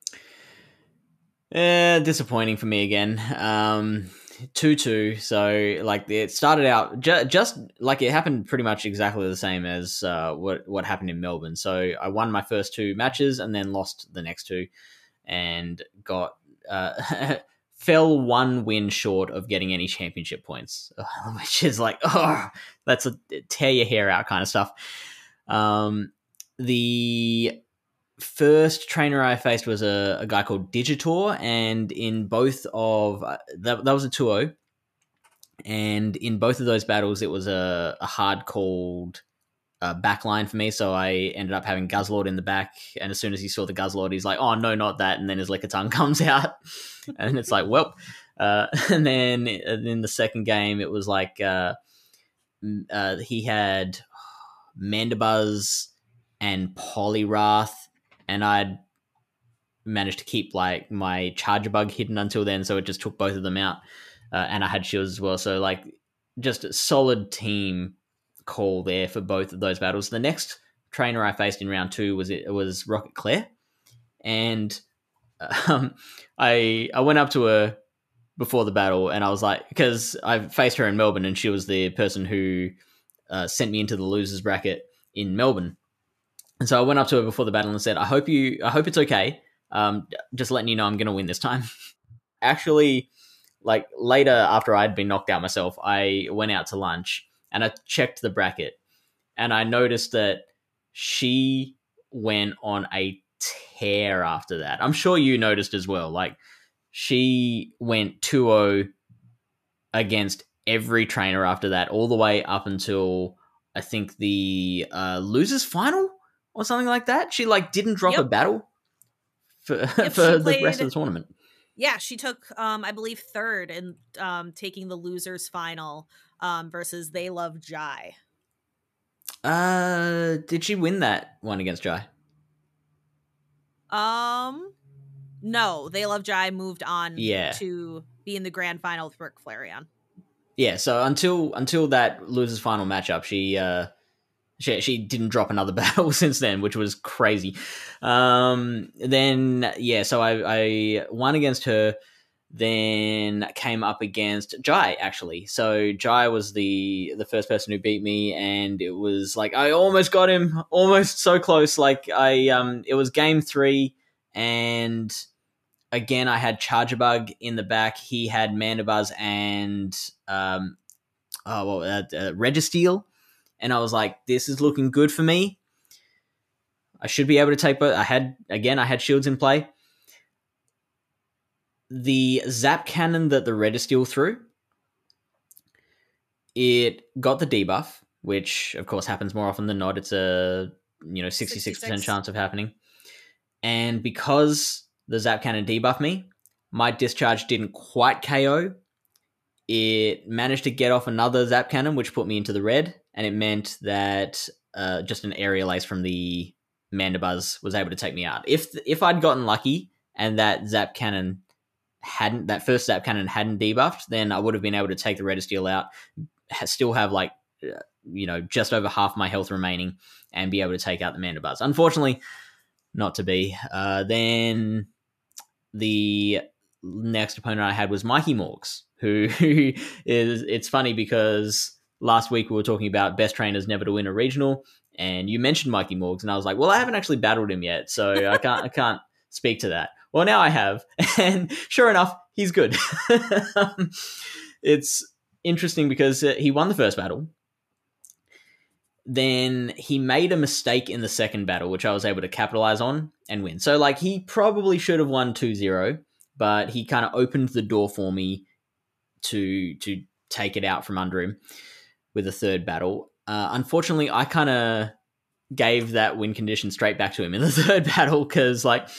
Disappointing for me again. 2-2. So like it started out just like it happened pretty much exactly the same as what happened in Melbourne. So I won my first 2 matches and then lost the next 2, and got fell 1 win short of getting any championship points, which is like, that's a tear your hair out kind of stuff. The first trainer I faced was a guy called Digitor, and in both of that was a 2-0, and in both of those battles it was a hard called backline for me, so I ended up having Guzzlord in the back, and as soon as he saw the Guzzlord, he's like, oh no, not that, and then his Lickitung comes out, and it's like, well, and then in the second game it was like he had Mandibuzz and Poliwrath, and I'd managed to keep like my Charjabug hidden until then, so it just took both of them out, and I had shields as well, so like just a solid team call there for both of those battles. The next trainer I faced in round 2 was Rocket Claire, and I went up to her before the battle, and I was like, because I faced her in Melbourne, and she was the person who sent me into the losers bracket in Melbourne. And so I went up to her before the battle and said, I hope it's okay. Just letting you know I'm going to win this time. Actually, like later after I'd been knocked out myself, I went out to lunch and I checked the bracket, and I noticed that she went on a tear after that. I'm sure you noticed as well. Like she went 2-0 against every trainer after that, all the way up until I think the losers final or something like that. She like didn't drop a battle for the rest of the tournament. Yeah, she took I believe 3rd in taking the losers final versus They Love Jai. Did she win that one against Jai? No, They Love Jai moved on to be in the grand final with Rick Flareon. Yeah, so until that losers final matchup, she didn't drop another battle since then, which was crazy. Then so I won against her, then came up against Jai, actually. So Jai was the first person who beat me, and it was like I almost got him, almost so close. Like it was game 3, and again I had Charjabug in the back. He had Mandibuzz and Registeel, and I was like, this is looking good for me. I should be able to take both. I had shields in play. The Zap Cannon that the Registeel threw, it got the debuff, which of course happens more often than not. It's a 66% chance of happening. And because the Zap Cannon debuffed me, my discharge didn't quite KO. It managed to get off another Zap Cannon, which put me into the red, and it meant that just an Aerial Ace from the Mandibuzz was able to take me out. If I'd gotten lucky and that first Zap Cannon hadn't debuffed, then I would have been able to take the Registeel out, still have like just over half my health remaining, and be able to take out the Mandibuzz. Unfortunately, not to be. Then the next opponent I had was Mikey Morgs, who it's funny because last week we were talking about best trainers never to win a regional, and you mentioned Mikey Morgs, and I was like, well, I haven't actually battled him yet, so I can't speak to that. Well, now I have, and sure enough, he's good. It's interesting because he won the first battle. then he made a mistake in the second battle, which I was able to capitalize on and win. So like he probably should have won 2-0, but he kind of opened the door for me to take it out from under him with a third battle. Unfortunately, I kind of gave that win condition straight back to him in the third battle because like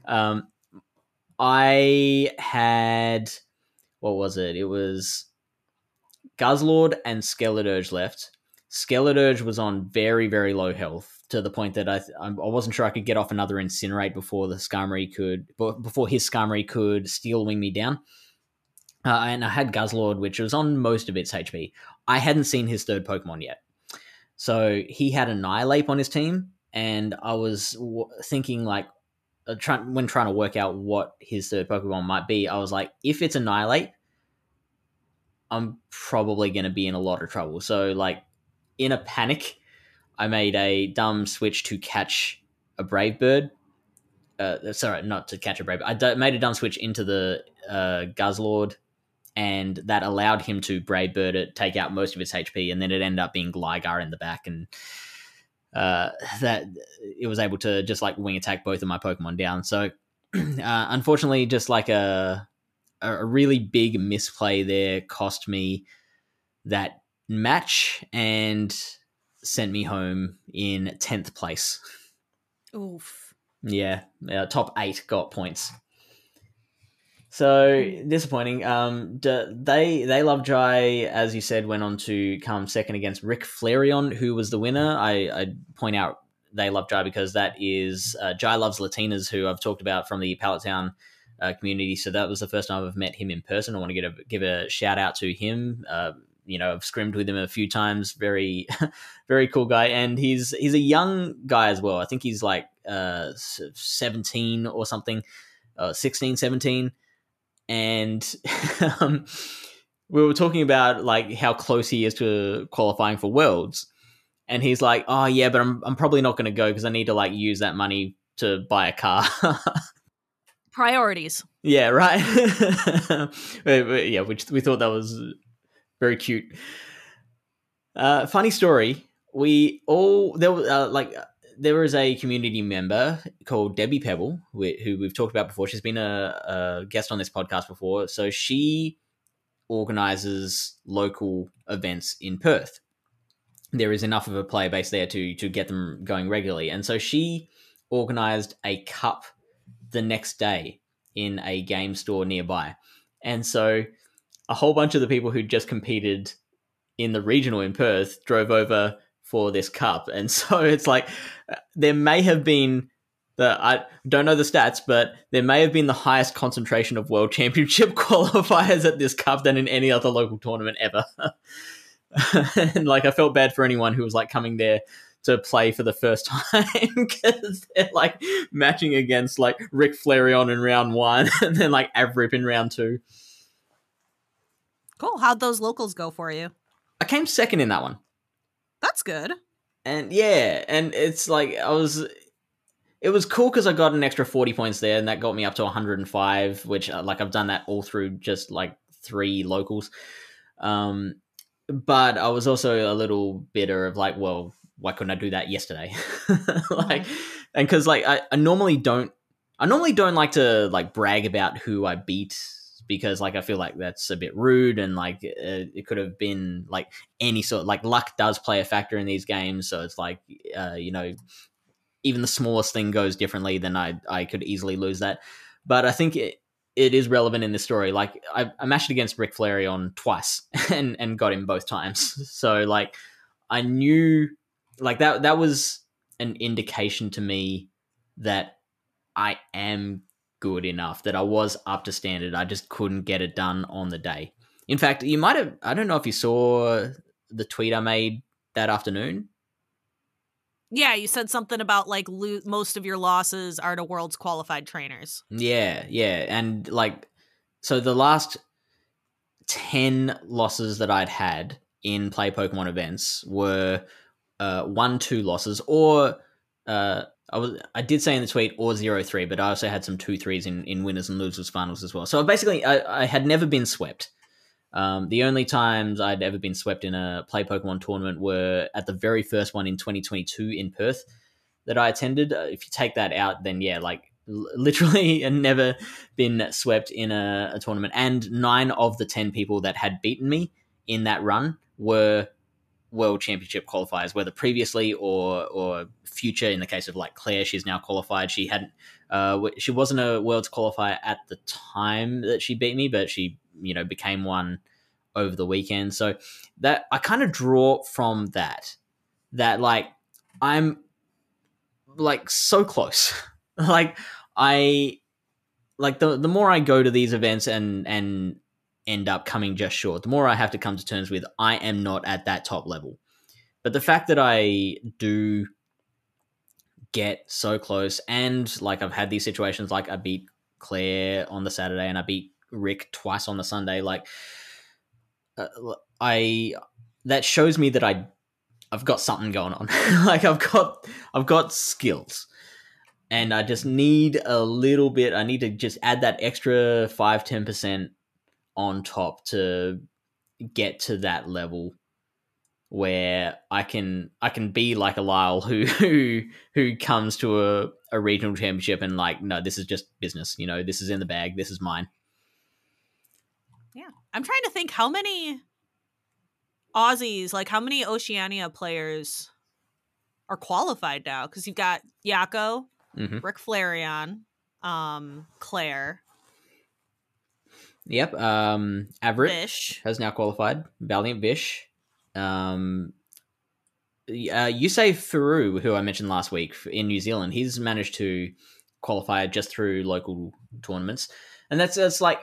I had, what was it? It was Guzzlord and Skeleturge left. Skeleturge was on very, very low health to the point that I wasn't sure I could get off another Incinerate before his Skarmory could Steel Wing me down. And I had Guzzlord, which was on most of its HP. I hadn't seen his third Pokemon yet. So he had Annihilape on his team, and I was thinking, like, when trying to work out what his third Pokemon might be, I was like, if it's Annihilape, I'm probably going to be in a lot of trouble. So, like, in a panic, I made a dumb switch to catch a Brave Bird. Sorry, not to catch a Brave Bird. I made a dumb switch into the Guzzlord, and that allowed him to Brave Bird it, take out most of its HP, and then it ended up being Gligar in the back, and that it was able to just like wing attack both of my Pokemon down. So unfortunately, just like a really big misplay there cost me that match and sent me home in 10th place. Oof. Yeah, top 8 got points. So disappointing. They Love Jai, as you said, went on to come second against Rick Flareon, who was the winner. I point out They Love Jai because that is Jai Loves Latinas, who I've talked about from the Pallet Town community. So that was the first time I've met him in person. I want to give a shout out to him. I've scrimmed with him a few times. Very, very cool guy, and he's a young guy as well. I think he's like 17 or something, 16, 17. And we were talking about like how close he is to qualifying for Worlds, and he's like, "Oh yeah, but I'm probably not going to go because I need to like use that money to buy a car." Priorities. Yeah, right. Yeah, which we thought that was very cute. Funny story. There was a community member called Debbie Pebble, who we've talked about before. She's been a guest on this podcast before. So she organizes local events in Perth. There is enough of a player base there to get them going regularly. And so she organized a cup the next day in a game store nearby. And so a whole bunch of the people who just competed in the regional in Perth drove over for this cup. And so it's like there may have been I don't know the stats, but there may have been the highest concentration of World Championship qualifiers at this cup than in any other local tournament ever. And like I felt bad for anyone who was like coming there to play for the first time because they're like matching against like Rick Flareon in round 1 and then like Avrip in round 2. Cool. How'd those locals go for you? I came second in that one. That's good. And yeah, and it's like it was cool because I got an extra 40 points there, and that got me up to 105, which like I've done that all through just like 3 locals. But I was also a little bitter of like, well, why couldn't I do that yesterday? Like, and because like I normally don't like to like brag about who I beat, because like I feel like that's a bit rude, and like it could have been like any sort, like luck does play a factor in these games, so it's like even the smallest thing goes differently, then I could easily lose that. But I think it is relevant in this story. Like I matched against Rick Flareon twice and got him both times, so like I knew like that was an indication to me that I am good enough, that I was up to standard. I just couldn't get it done on the day. In fact, you might have, I don't know if you saw the tweet I made that afternoon. Yeah, you said something about like most of your losses are to Worlds qualified trainers. Yeah. And like, so the last 10 losses that I'd had in Play Pokemon events were 1-2 losses, or I did say in the tweet or 0-3, but I also had some 2-3s in winners and losers finals as well. So basically, I had never been swept. The only times I'd ever been swept in a Play Pokemon tournament were at the very first one in 2022 in Perth that I attended. If you take that out, then yeah, like literally never been swept in a tournament. And 9 of the 10 people that had beaten me in that run were World Championship qualifiers, whether previously or future. In the case of like Claire, she's now qualified. She hadn't, she wasn't a Worlds qualifier at the time that she beat me, but she, became one over the weekend. So that I kind of draw from that like I'm like so close. Like I like the more I go to these events and end up coming just short, the more I have to come to terms with I am not at that top level. But the fact that I do get so close, and like I've had these situations, like I beat Claire on the Saturday and I beat Rick twice on the Sunday, like that shows me that I've got something going on. Like I've got skills. And I just need a little bit. I need to just add that extra 5-10% on top to get to that level where I can be like a Lyle who comes to a regional championship and like, no, this is just business. This is in the bag. This is mine. Yeah, I'm trying to think how many Aussies, like how many Oceania players are qualified now, because you've got Yako. Mm-hmm. Rick Flareon, Claire. Yep. Averett Vish has now qualified. Valiant Vish. Yusei Faru, who I mentioned last week in New Zealand, he's managed to qualify just through local tournaments, and that's like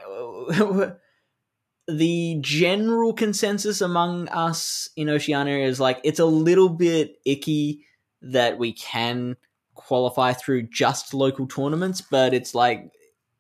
the general consensus among us in Oceania is like it's a little bit icky that we can qualify through just local tournaments, but it's like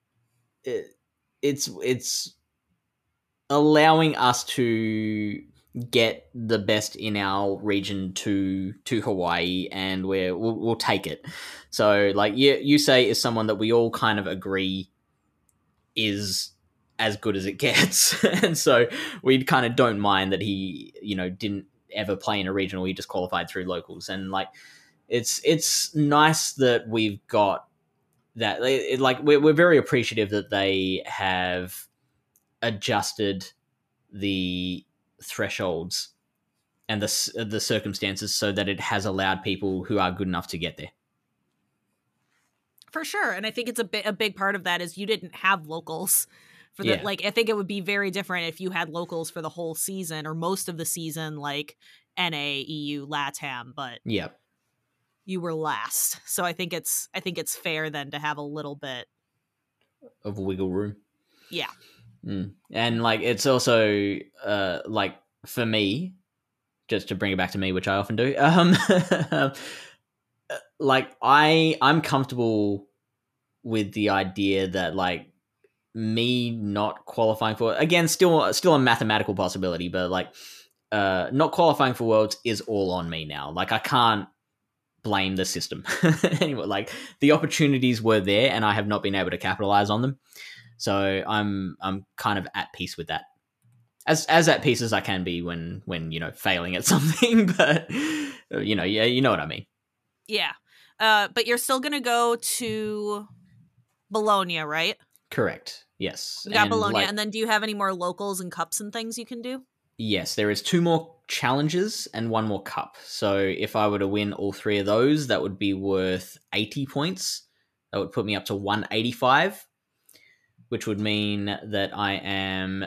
it's allowing us to get the best in our region to Hawaii, and we'll take it. So like Yusei is someone that we all kind of agree is as good as it gets. And so we kind of don't mind that he didn't ever play in a regional, he just qualified through locals. And like it's nice that we've got that. Like we're very appreciative that they have adjusted the thresholds and the circumstances so that it has allowed people who are good enough to get there. For sure. And I think it's a big part of that is you didn't have locals for the, like, I think it would be very different if you had locals for the whole season or most of the season, like NA, EU, LATAM, but you were last. So I think it's fair then to have a little bit of wiggle room. Yeah. And like it's also like for me, just to bring it back to me, which I often do, like I'm comfortable with the idea that like me not qualifying for, again, still a mathematical possibility, but like not qualifying for Worlds is all on me now. Like I can't blame the system anyway. Like the opportunities were there and I have not been able to capitalize on them. So I'm kind of at peace with that. As at peace as I can be when failing at something, but you know what I mean. Yeah. But you're still going to go to Bologna, right? Correct. Yes. You got Bologna, and then do you have any more locals and cups and things you can do? Yes, there is 2 more challenges and 1 more cup. So if I were to win all 3 of those, that would be worth 80 points. That would put me up to 185, which would mean that I am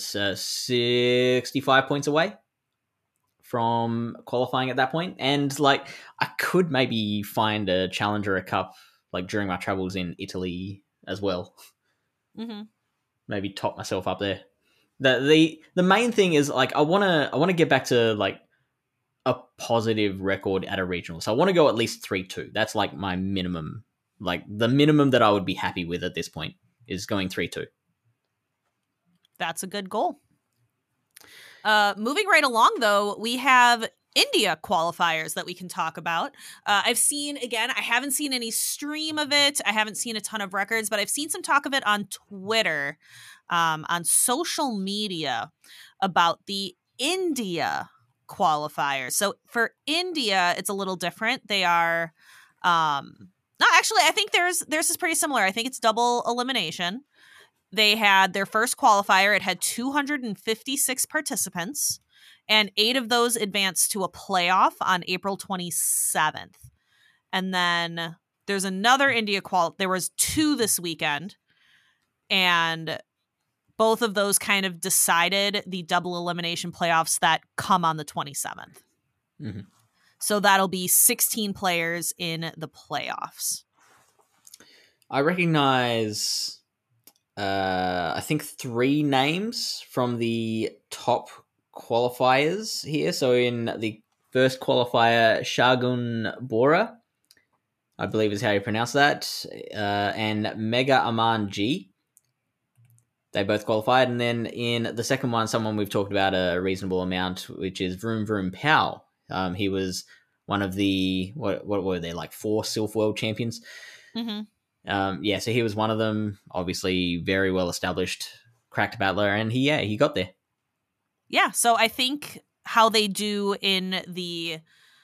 65 points away from qualifying at that point. And like I could maybe find a challenge or a cup like during my travels in Italy as well. Mm-hmm. Maybe top myself up there. The main thing is like I want to get back to like a positive record at a regional. So I want to go at least 3-2. That's like my minimum, like the minimum that I would be happy with at this point is going 3-2. That's a good goal. Moving right along, though, we have India qualifiers that we can talk about. I've seen, again, I haven't seen any stream of it. I haven't seen a ton of records, but I've seen some talk of it on Twitter. on social media about the India qualifiers. So for India, it's a little different. They are no, actually, I think theirs is pretty similar. I think it's double elimination. They had their first qualifier. It had 256 participants, and 8 of those advanced to a playoff on April 27th. And then there's another India there was 2 this weekend, and both of those kind of decided the double elimination playoffs that come on the 27th. Mm-hmm. So that'll be 16 players in the playoffs. I recognize, I think 3 names from the top qualifiers here. So in the first qualifier, Shagun Bora, I believe is how you pronounce that, and Mega Aman G. They both qualified. And then in the second one, someone we've talked about a reasonable amount, which is Vroom Vroom Powell. He was one of the, what were they, like 4 Silph World Champions? Mm-hmm. So he was one of them. Obviously, very well established, cracked battler, and he got there. Yeah, so I think how they do in the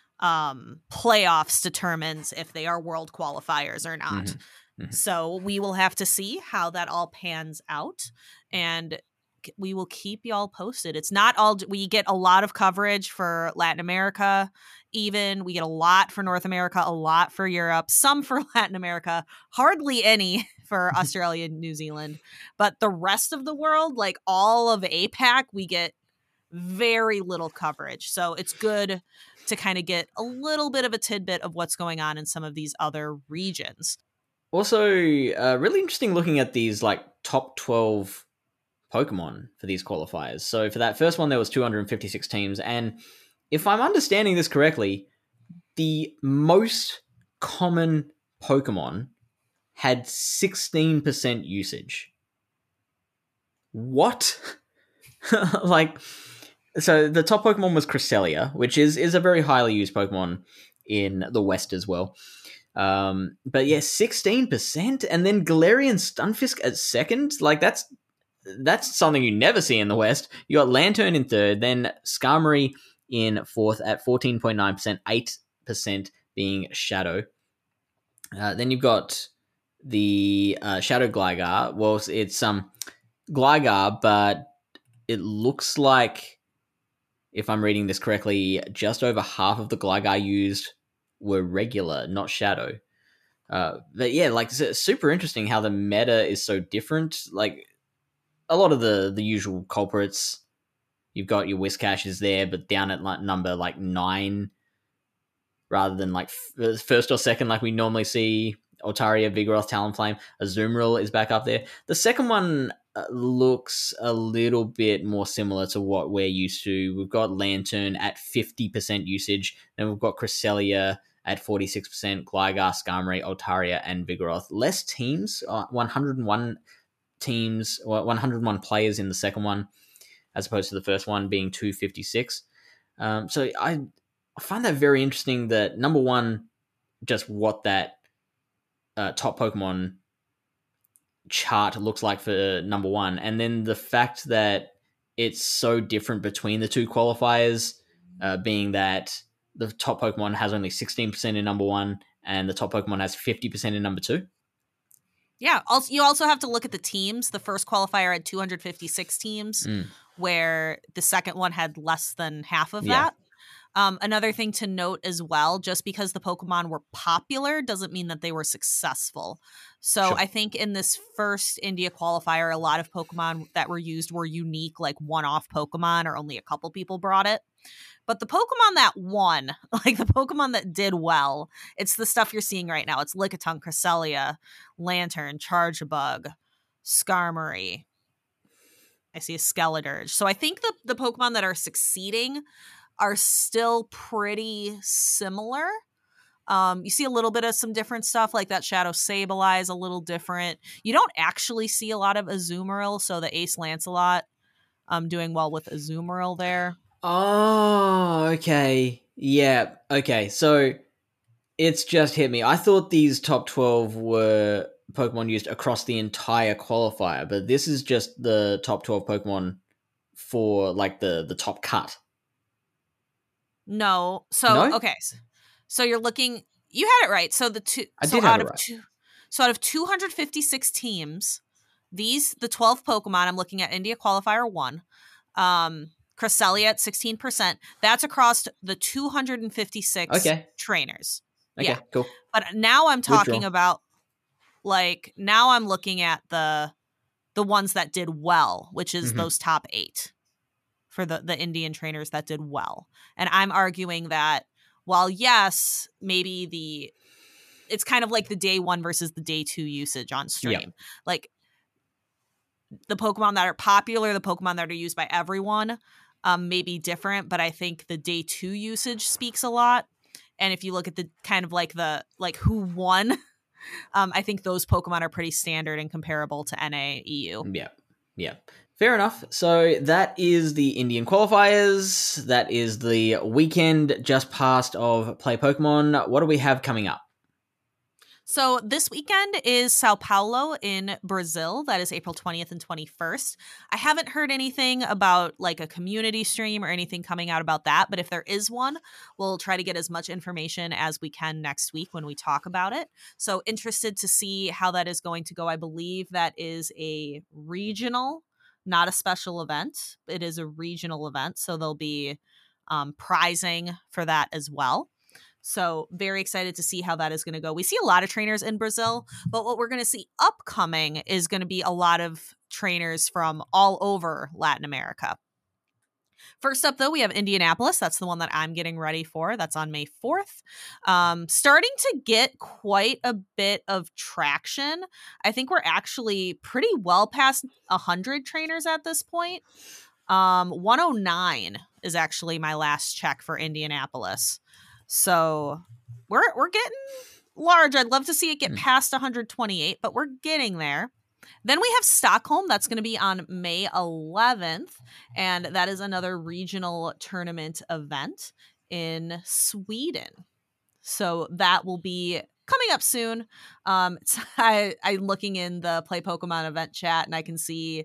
playoffs determines if they are world qualifiers or not. Mm-hmm. Mm-hmm. So we will have to see how that all pans out, and we will keep y'all posted. It's not all, we get a lot of coverage for Latin America, even we get a lot for North America, a lot for Europe, some for Latin America, hardly any for Australia and New Zealand. But the rest of the world, like all of APAC, we get very little coverage. So it's good to kind of get a little bit of a tidbit of what's going on in some of these other regions. Also, really interesting looking at these like top 12 Pokemon for these qualifiers. So for that first one, there was 256 teams. And if I'm understanding this correctly, the most common Pokemon had 16% usage. What? So the top Pokemon was Cresselia, which is a very highly used Pokemon in the West as well. But yeah, 16%, and then Galarian Stunfisk at second. Like that's something you never see in the West. You got Lantern in third, then Skarmory in fourth at 14.9%, 8% being Shadow. Then you've got the Shadow Gligar. Well, it's Gligar, but it looks like, if I'm reading this correctly, just over half of the Gligar used were regular, not Shadow. But yeah, like it's super interesting how the meta is so different. Like a lot of the usual culprits, you've got your Whiscash is there, but down at like number like 9, rather than like first or second like we normally see. Altaria, Vigoroth, Talonflame, Azumarill is back up there. The second one looks a little bit more similar to what we're used to. We've got Lantern at 50% usage, then we've got Cresselia at 46%, Gligar, Skarmory, Altaria, and Vigoroth. Less teams, 101 teams, 101 players in the second one, as opposed to the first one being 256. So I find that very interesting that, number one, just what that top Pokemon chart looks like for number one, and then the fact that it's so different between the two qualifiers, being that the top Pokemon has only 16% in number one and the top Pokemon has 50% in number two. Yeah, you also have to look at the teams. The first qualifier had 256 teams, where the second one had less than half of that. Another thing to note as well, just because the Pokemon were popular doesn't mean that they were successful. So I think in this first India qualifier, a lot of Pokemon that were used were unique, like one-off Pokemon, or only a couple people brought it. But the Pokemon that won, like the Pokemon that did well, it's the stuff you're seeing right now. It's Lickitung, Cresselia, Lantern, Charjabug, Skarmory. I see a Skeledirge. So I think the Pokemon that are succeeding are still pretty similar. You see a little bit of some different stuff, like that Shadow Sableye is a little different. You don't actually see a lot of Azumarill, so the Ace Lancelot doing well with Azumarill there. Oh, okay. Yeah, okay. So it's just hit me. I thought these top 12 were Pokemon used across the entire qualifier, but this is just the top 12 Pokemon for like the top cut. No. So, No? okay. So you're looking, you had it right. So I did have it right. So out of 256 teams, the 12 Pokemon, I'm looking at India Qualifier 1, Cresselia at 16%. That's across the 256 trainers. Okay, cool. But now I'm talking about, like, now I'm looking at the ones that did well, which is those top 8 for the Indian trainers that did well. And I'm arguing that, while yes, maybe it's kind of like the day 1 versus the day 2 usage on stream. Yep. Like, the Pokemon that are popular, the Pokemon that are used by everyone, may be different, but I think the day 2 usage speaks a lot. And if you look at the kind of like who won, I think those Pokemon are pretty standard and comparable to NA EU. Yeah. Fair enough. So that is the Indian qualifiers. That is the weekend just past of Play Pokemon. What do we have coming up? So this weekend is Sao Paulo in Brazil. That is April 20th and 21st. I haven't heard anything about like a community stream or anything coming out about that, but if there is one, we'll try to get as much information as we can next week when we talk about it. So interested to see how that is going to go. I believe that is a regional, not a special event. It is a regional event, so there'll be prizing for that as well. So very excited to see how that is going to go. We see a lot of trainers in Brazil, but what we're going to see upcoming is going to be a lot of trainers from all over Latin America. First up, though, we have Indianapolis. That's the one that I'm getting ready for. That's on May 4th. Starting to get quite a bit of traction. I think we're actually pretty well past 100 trainers at this point. 109 is actually my last check for Indianapolis. So we're getting large. I'd love to see it get past 128, but we're getting there. Then we have Stockholm. That's going to be on May 11th, and that is another regional tournament event in Sweden. So that will be coming up soon. I'm looking in the Play Pokemon event chat, and I can see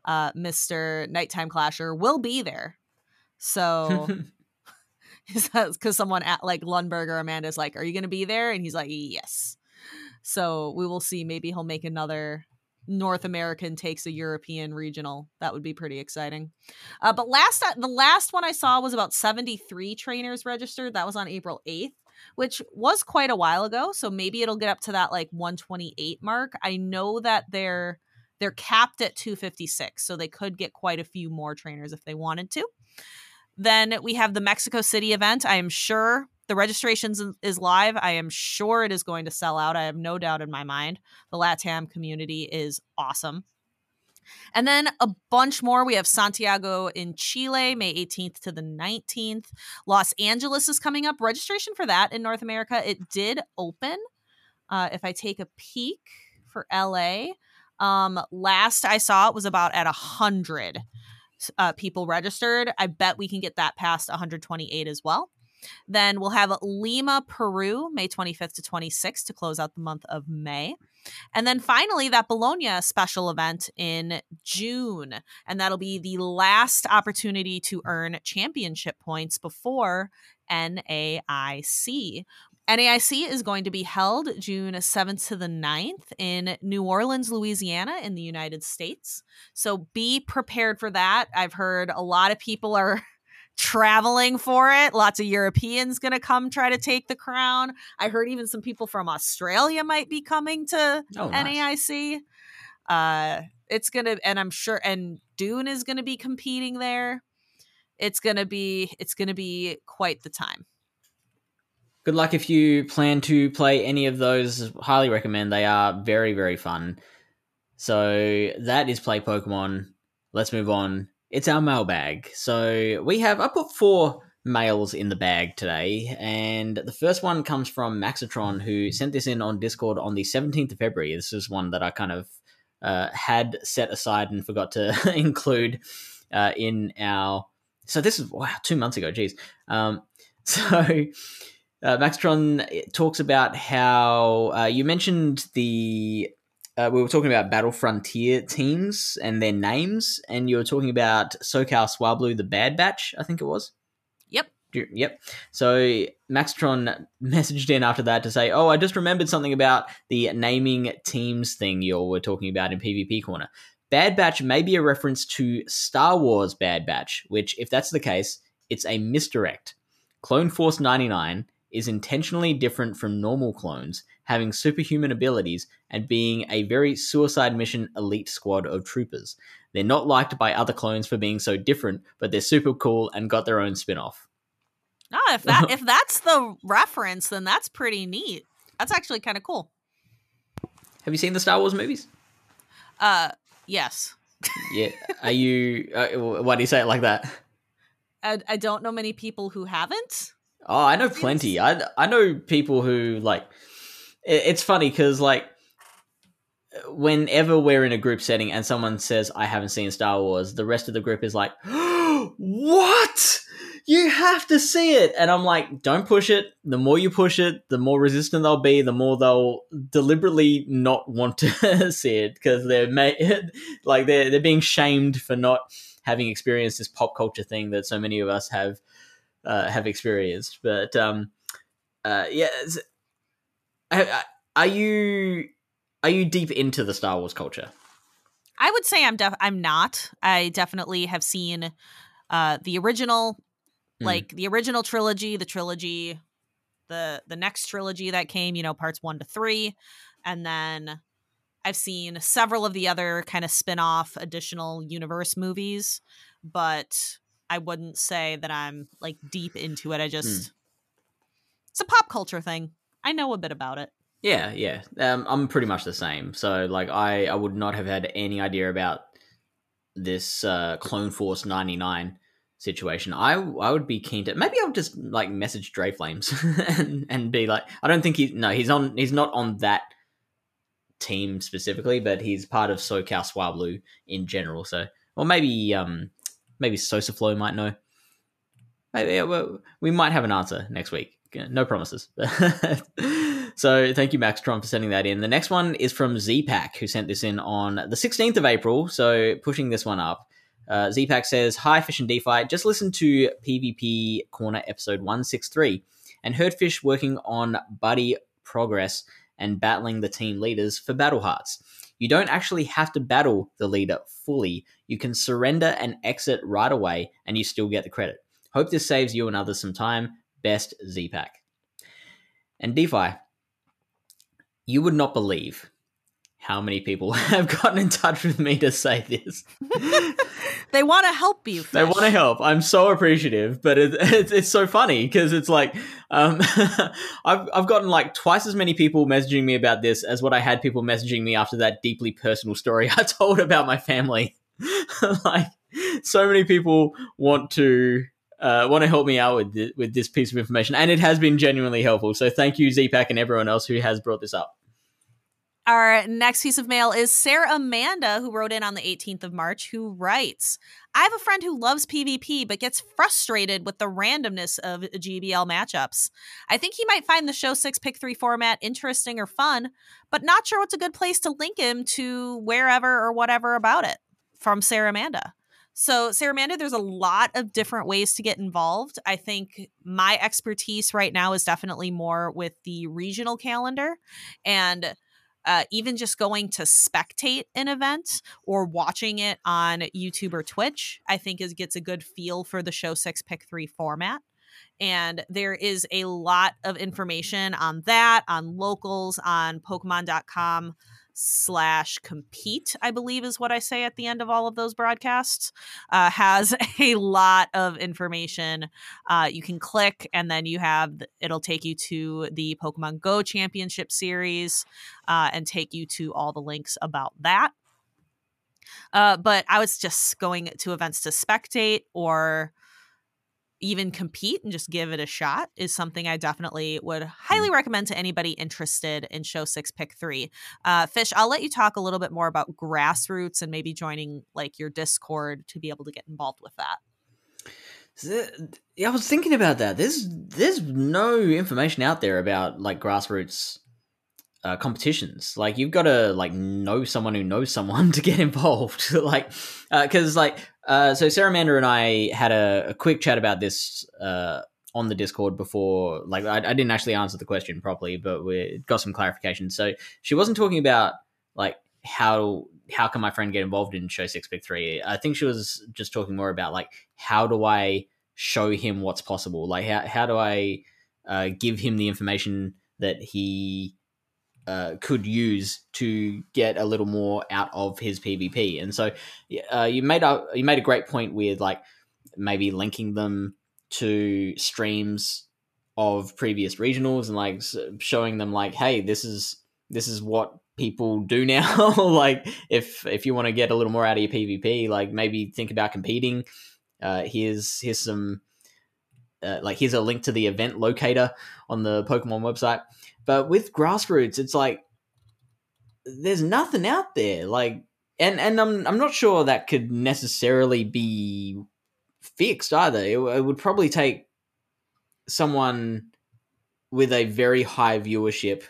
Mr. Nighttime Clasher will be there. So... because someone at like Lundberg or Amanda's like, are you going to be there? And he's like, yes. So we will see. Maybe he'll make another North American takes a European regional. That would be pretty exciting. But the last one I saw was about 73 trainers registered. That was on April 8th, which was quite a while ago. So maybe it'll get up to that like 128 mark. I know that they're capped at 256. So they could get quite a few more trainers if they wanted to. Then we have the Mexico City event. I am sure the registrations is live. I am sure it is going to sell out. I have no doubt in my mind. The LATAM community is awesome. And then a bunch more. We have Santiago in Chile, May 18th to the 19th. Los Angeles is coming up. Registration for that in North America, it did open. If I take a peek for LA, last I saw it was about at 100 people registered. I bet we can get that past 128 as well. Then we'll have Lima, Peru, May 25th to 26th to close out the month of May. And then finally, that Bologna special event in June. And that'll be the last opportunity to earn championship points before NAIC. NAIC is going to be held June 7th to the 9th in New Orleans, Louisiana in the United States. So be prepared for that. I've heard a lot of people are traveling for it. Lots of Europeans going to come try to take the crown. I heard even some people from Australia might be coming to NAIC. It's going to, and I'm sure, and Dune is going to be competing there. It's going to be quite the time. Good luck if you plan to play any of those. Highly recommend. They are very, very fun. So that is Play Pokemon. Let's move on. It's our mailbag. So I put 4 mails in the bag today, and the first one comes from Maxitron, who sent this in on Discord on the 17th of February. This is one that I kind of had set aside and forgot to include in our... So this is, 2 months ago, geez. Maxitron talks about how you mentioned the we were talking about Battle Frontier teams and their names, and you were talking about SoCal Swablu, the Bad Batch, I think it was. Yep. So Maxtron messaged in after that to say, "Oh, I just remembered something about the naming teams thing you all were talking about in PvP Corner. Bad Batch may be a reference to Star Wars Bad Batch, which, if that's the case, it's a misdirect. Clone Force 99 is intentionally different from normal clones, having superhuman abilities and being a very suicide mission elite squad of troopers. They're not liked by other clones for being so different, but they're super cool and got their own spin-off." Oh, if that's the reference, then that's pretty neat. That's actually kind of cool. Have you seen the Star Wars movies? Yes. Yeah. Are you? Why do you say it like that? I don't know many people who haven't. Oh, I know plenty. I know people who like. It's funny because like, whenever we're in a group setting and someone says I haven't seen Star Wars, the rest of the group is like, "What? You have to see it." And I'm like, don't push it. The more you push it, the more resistant they'll be, the more they'll deliberately not want to see it because they're being shamed for not having experienced this pop culture thing that so many of us have experienced. But yeah, are you deep into the Star Wars culture? I would say I'm not. I definitely have seen the original. Like the original trilogy, the next trilogy that came, parts 1 to 3. And then I've seen several of the other kind of spin-off additional universe movies, but I wouldn't say that I'm like deep into it. It's a pop culture thing. I know a bit about it. Yeah. I'm pretty much the same. So like I would not have had any idea about this Clone Force 99 situation. I would be keen to maybe I'll just like message Dre Flames and be like, I don't think he's not on that team specifically, but he's part of SoCal Swablu in general. So, or maybe Sosaflow might know. Maybe we might have an answer next week. No promises. So thank you, Maxtron, for sending that in. The next one is from Z-Pack, who sent this in on the 16th of April. So pushing this one up. Z-Pack says, "Hi, Fish and DeFi. Just listened to PvP Corner episode 163 and heard Fish working on buddy progress and battling the team leaders for Battle Hearts. You don't actually have to battle the leader fully. You can surrender and exit right away and you still get the credit. Hope this saves you and others some time. Best, Z-Pack." And DeFi, you would not believe how many people have gotten in touch with me to say this. They want to help you, Fish. They want to help. I'm so appreciative, but it's so funny because it's like I've gotten like twice as many people messaging me about this as what I had people messaging me after that deeply personal story I told about my family. Like so many people want to help me out with this piece of information, and it has been genuinely helpful. So thank you, Z-Pack, and everyone else who has brought this up. Our next piece of mail is Sarah Amanda, who wrote in on the 18th of March, who writes, "I have a friend who loves PvP but gets frustrated with the randomness of GBL matchups. I think he might find the Show 6 Pick 3 format interesting or fun, but not sure what's a good place to link him to wherever or whatever about it." From Sarah Amanda. So, Sarah Amanda, there's a lot of different ways to get involved. I think my expertise right now is definitely more with the regional calendar, and even just going to spectate an event or watching it on YouTube or Twitch, I think gets a good feel for the Show 6 Pick 3 format. And there is a lot of information on that, on locals, on Pokemon.com/compete, I believe is what I say at the end of all of those broadcasts, has a lot of information. You can click and then it'll take you to the Pokemon Go Championship Series and take you to all the links about that. But I was just going to events to spectate or even compete and just give it a shot is something I definitely would highly recommend to anybody interested in Show 6 Pick 3. Fish, I'll let you talk a little bit more about grassroots and maybe joining like your Discord to be able to get involved with that. Yeah, I was thinking about that. There's no information out there about like grassroots competitions. Like, you've got to like know someone who knows someone to get involved. Like, because so Saramander and I had a quick chat about this on the Discord before. Like, I didn't actually answer the question properly, but we got some clarification. So she wasn't talking about like how can my friend get involved in Show 6 Pick 3. I think she was just talking more about like, how do I show him what's possible? Like, how do I give him the information that he could use to get a little more out of his PvP? And so you made a great point with like maybe linking them to streams of previous regionals and like showing them like, hey, this is what people do now. Like, if you want to get a little more out of your PvP, like maybe think about competing. Here's some here's a link to the event locator on the Pokemon website. But with Grassroots, it's like there's nothing out there. Like, and I'm not sure that could necessarily be fixed either. It would probably take someone with a very high viewership,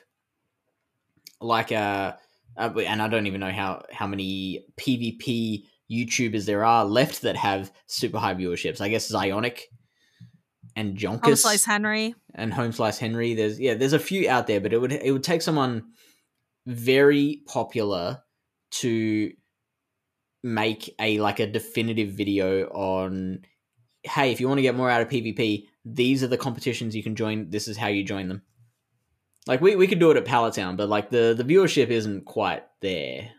like and I don't even know how many PvP YouTubers there are left that have super high viewerships. I guess Zionic and Jonkus, Homeslice Henry, and Homeslice Henry. There's a few out there, but it would take someone very popular to make a definitive video on, hey, if you want to get more out of PvP, these are the competitions you can join. This is how you join them. Like, we could do it at Pallet Town, but like the viewership isn't quite there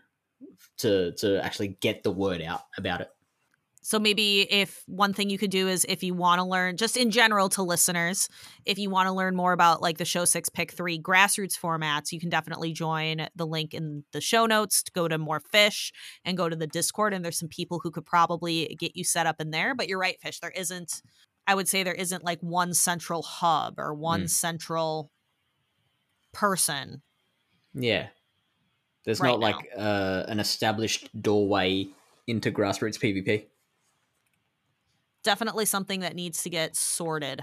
to actually get the word out about it. So maybe if one thing you could do is, if you want to learn, just in general to listeners, if you want to learn more about like the Show 6 Pick 3 grassroots formats, you can definitely join the link in the show notes to go to More Fish and go to the Discord. And there's some people who could probably get you set up in there. But you're right, Fish. I would say there isn't like one central hub or one central person. Yeah. There's not like an established doorway into grassroots PvP. Definitely something that needs to get sorted.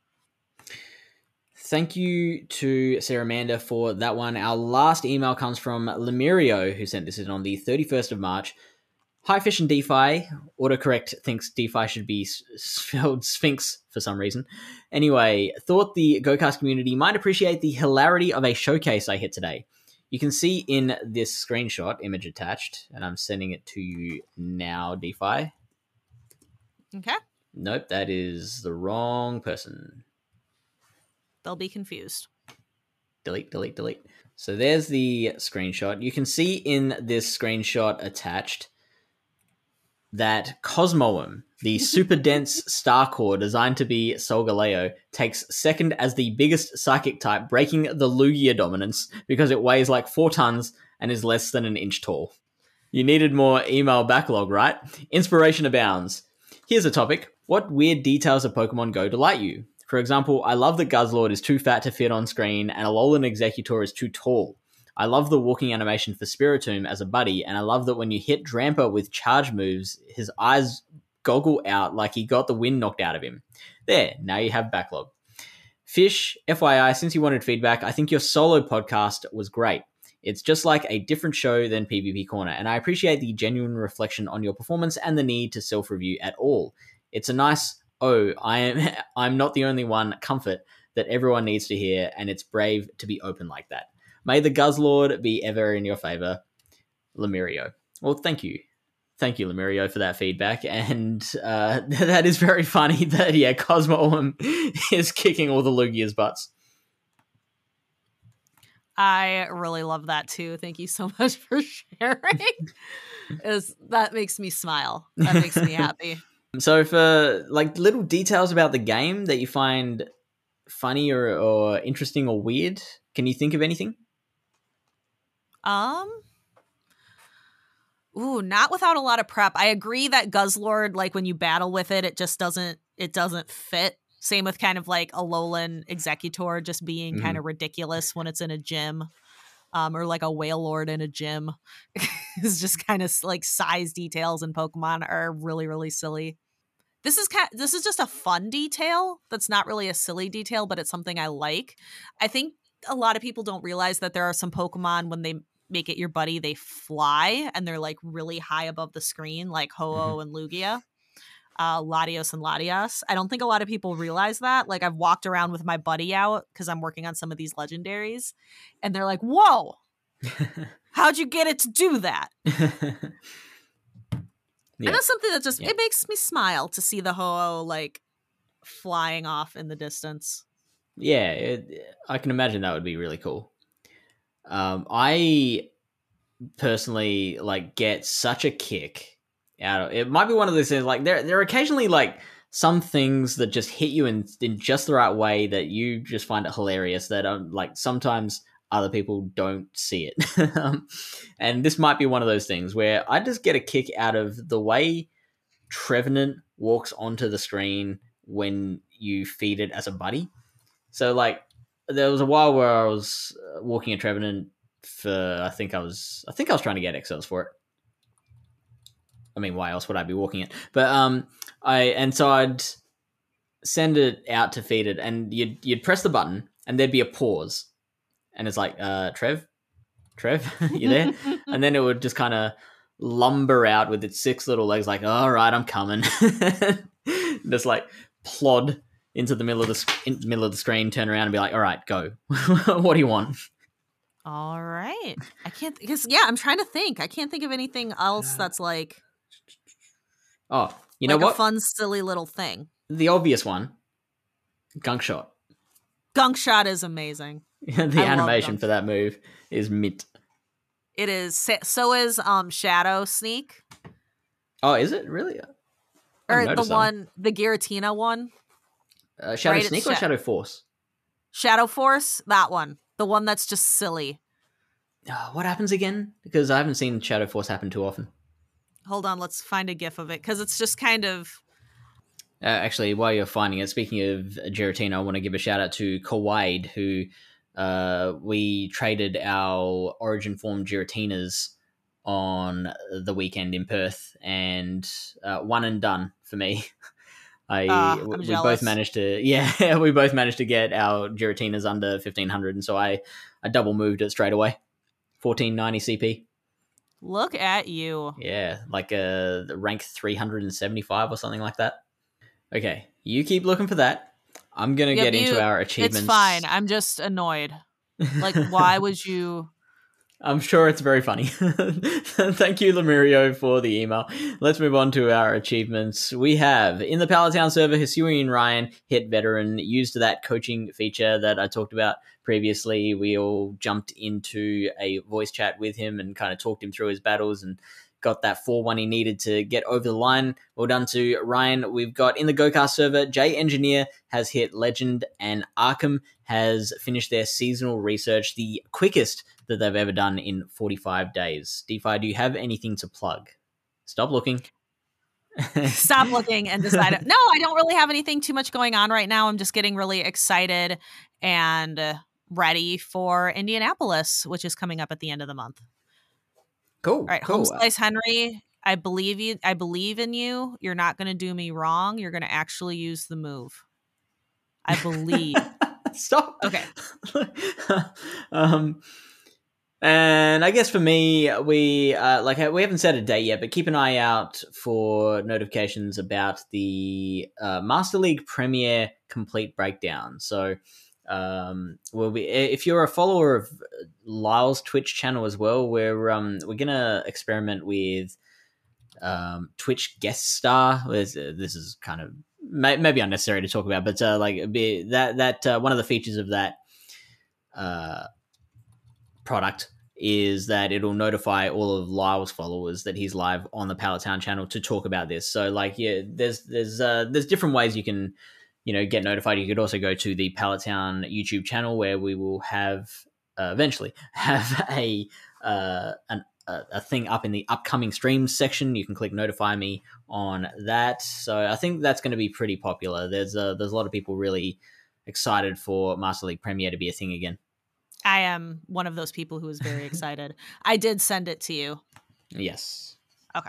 Thank you to Saramander for that one. Our last email comes from Lemurio, who sent this in on the 31st of March. Hi, Fish and DeFi. Autocorrect thinks DeFi should be spelled Sphinx for some reason. Anyway, thought the GoCast community might appreciate the hilarity of a showcase I hit today. You can see in this screenshot, image attached, and I'm sending it to you now, DeFi. Okay. Nope, that is the wrong person. They'll be confused. Delete. So there's the screenshot. You can see in this screenshot attached that Cosmoem, the super dense star core designed to be Solgaleo, takes second as the biggest psychic type, breaking the Lugia dominance because it weighs like 4 tons and is less than an inch tall. You needed more email backlog, right? Inspiration abounds. Here's a topic. What weird details of Pokemon Go delight you? For example, I love that Guzzlord is too fat to fit on screen and Alolan Exeggutor is too tall. I love the walking animation for Spiritomb as a buddy, and I love that when you hit Drampa with charge moves, his eyes goggle out like he got the wind knocked out of him. There, now you have backlog. Fish, FYI, since you wanted feedback, I think your solo podcast was great. It's just like a different show than PvP Corner, and I appreciate the genuine reflection on your performance and the need to self-review at all. It's a nice, I'm not the only one comfort that everyone needs to hear, and it's brave to be open like that. May the Guzzlord be ever in your favor, Lemurio. Well, thank you. Thank you, Lemurio, for that feedback. And that is very funny that, Cosmoem is kicking all the Lugia's butts. I really love that too. Thank you so much for sharing. That makes me smile. That makes me happy. So for like little details about the game that you find funny or interesting or weird, can you think of anything? Not without a lot of prep. I agree that Guzzlord, like when you battle with it, it doesn't fit. Same with kind of like Alolan Exeggutor just being kind of ridiculous when it's in a gym. Or like a Wailord in a gym. It's just kind of like size details in Pokemon are really, really silly. This is just a fun detail that's not really a silly detail, but it's something I like. I think a lot of people don't realize that there are some Pokemon when they make it your buddy, they fly and they're like really high above the screen, like Ho-Oh and Lugia, Latios and Latias. I don't think a lot of people realize that. Like I've walked around with my buddy out because I'm working on some of these legendaries, and they're like, "Whoa, how'd you get it to do that?" Yeah. And that's something that just it makes me smile to see the Ho-Oh like flying off in the distance. Yeah, I can imagine that would be really cool. I personally like get such a kick out of it. Might be one of those things like there are occasionally like some things that just hit you in just the right way that you just find it hilarious that like sometimes other people don't see it. And this might be one of those things where I just get a kick out of the way Trevenant walks onto the screen when you feed it as a buddy. So like there was a while where I was walking a Trevenant for I think I was trying to get XLs for it. I mean, why else would I be walking it? But I'd send it out to feed it, and you'd press the button, and there'd be a pause, and it's like, Trev, you there? And then it would just kind of lumber out with its 6 little legs, like, all right, I'm coming. Just like plod into the middle of the screen, turn around, and be like, all right, go. What do you want? All right. I can't because I'm trying to think. I can't think of anything else that's like Oh, you know what? A fun, silly little thing. The obvious one, Gunk Shot. Gunk Shot is amazing. The animation for that move is mint. It is. So is Shadow Sneak. Oh, is it really? Or the one, the Giratina one. Shadow Sneak or Shadow Force? Shadow Force, that one. The one that's just silly. What happens again? Because I haven't seen Shadow Force happen too often. Hold on, let's find a gif of it, because it's just kind of... Actually, while you're finding it, speaking of Giratina, I want to give a shout out to Kawaii, who we traded our Origin Form Giratinas on the weekend in Perth, and one and done for me. We both managed to get our Giratinas under 1500, and so I double moved it straight away. 1490 CP. Look at you. Yeah, like a rank 375 or something like that. Okay, you keep looking for that. I'm going to get into our achievements. It's fine. I'm just annoyed. Like, why would you... I'm sure it's very funny. Thank you, Lemurio, for the email. Let's move on to our achievements. We have, in the Palatown server, Hisuian Ryan hit veteran, used that coaching feature that I talked about previously. We all jumped into a voice chat with him and kind of talked him through his battles and got that 4-1 he needed to get over the line. Well done to Ryan. We've got, in the GoCast server, Jay Engineer has hit Legend, and Arkham has finished their seasonal research, the quickest that they've ever done in 45 days. DeFi, do you have anything to plug? Stop looking. Stop looking and decide. No, I don't really have anything too much going on right now. I'm just getting really excited and ready for Indianapolis, which is coming up at the end of the month. Cool. All right, cool. Homeslice Henry, I believe you. I believe in you. You're not going to do me wrong. You're going to actually use the move. I believe. Stop. Okay. And I guess for me, we haven't set a date yet, but keep an eye out for notifications about the Master League Premier complete breakdown. So, if you're a follower of Lyle's Twitch channel as well, we're gonna experiment with Twitch guest star. This is kind of maybe unnecessary to talk about, but one of the features of that product is that it'll notify all of Lyle's followers that he's live on the Palatown channel to talk about this. So like, yeah, there's different ways you can, get notified. You could also go to the Palatown YouTube channel where we will have eventually have a thing up in the upcoming streams section. You can click notify me on that. So I think that's going to be pretty popular. There's a lot of people really excited for Master League Premier to be a thing again. I am one of those people who is very excited. I did send it to you. Yes. Okay.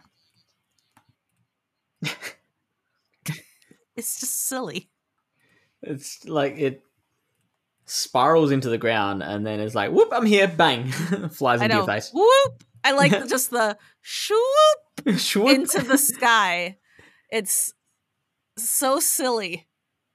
It's just silly. It's like it. spirals into the ground, and then it's like, whoop, I'm here, bang, flies into your face. Whoop! I like just the shoop Swoop. into the sky. It's so silly.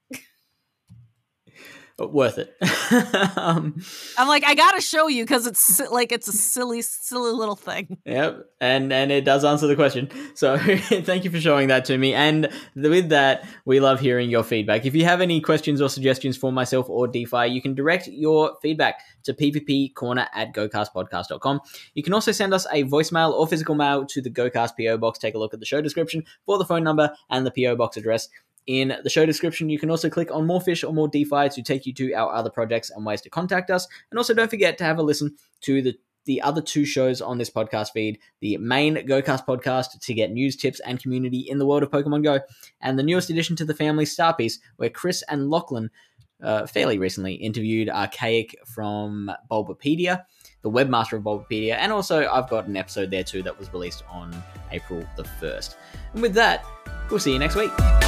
But worth it. I'm like, I gotta show you because it's like it's a silly little thing. Yep, and it does answer the question. So thank you for showing that to me. And with that, we love hearing your feedback. If you have any questions or suggestions for myself or DeFi, you can direct your feedback to pvpcorner@gocastpodcast.com. You can also send us a voicemail or physical mail to the GoCast PO box. Take a look at the show description for the phone number and the PO box address. In the show description, you can also click on More Fish or More DeFi to take you to our other projects and ways to contact us. And also don't forget to have a listen to the other 2 shows on this podcast feed, the main GoCast podcast to get news, tips, and community in the world of Pokemon Go, and the newest addition to the family, Starpiece, where Chris and Lachlan fairly recently interviewed Archaic from Bulbapedia, the webmaster of Bulbapedia, and also I've got an episode there too that was released on April the 1st. And with that, we'll see you next week.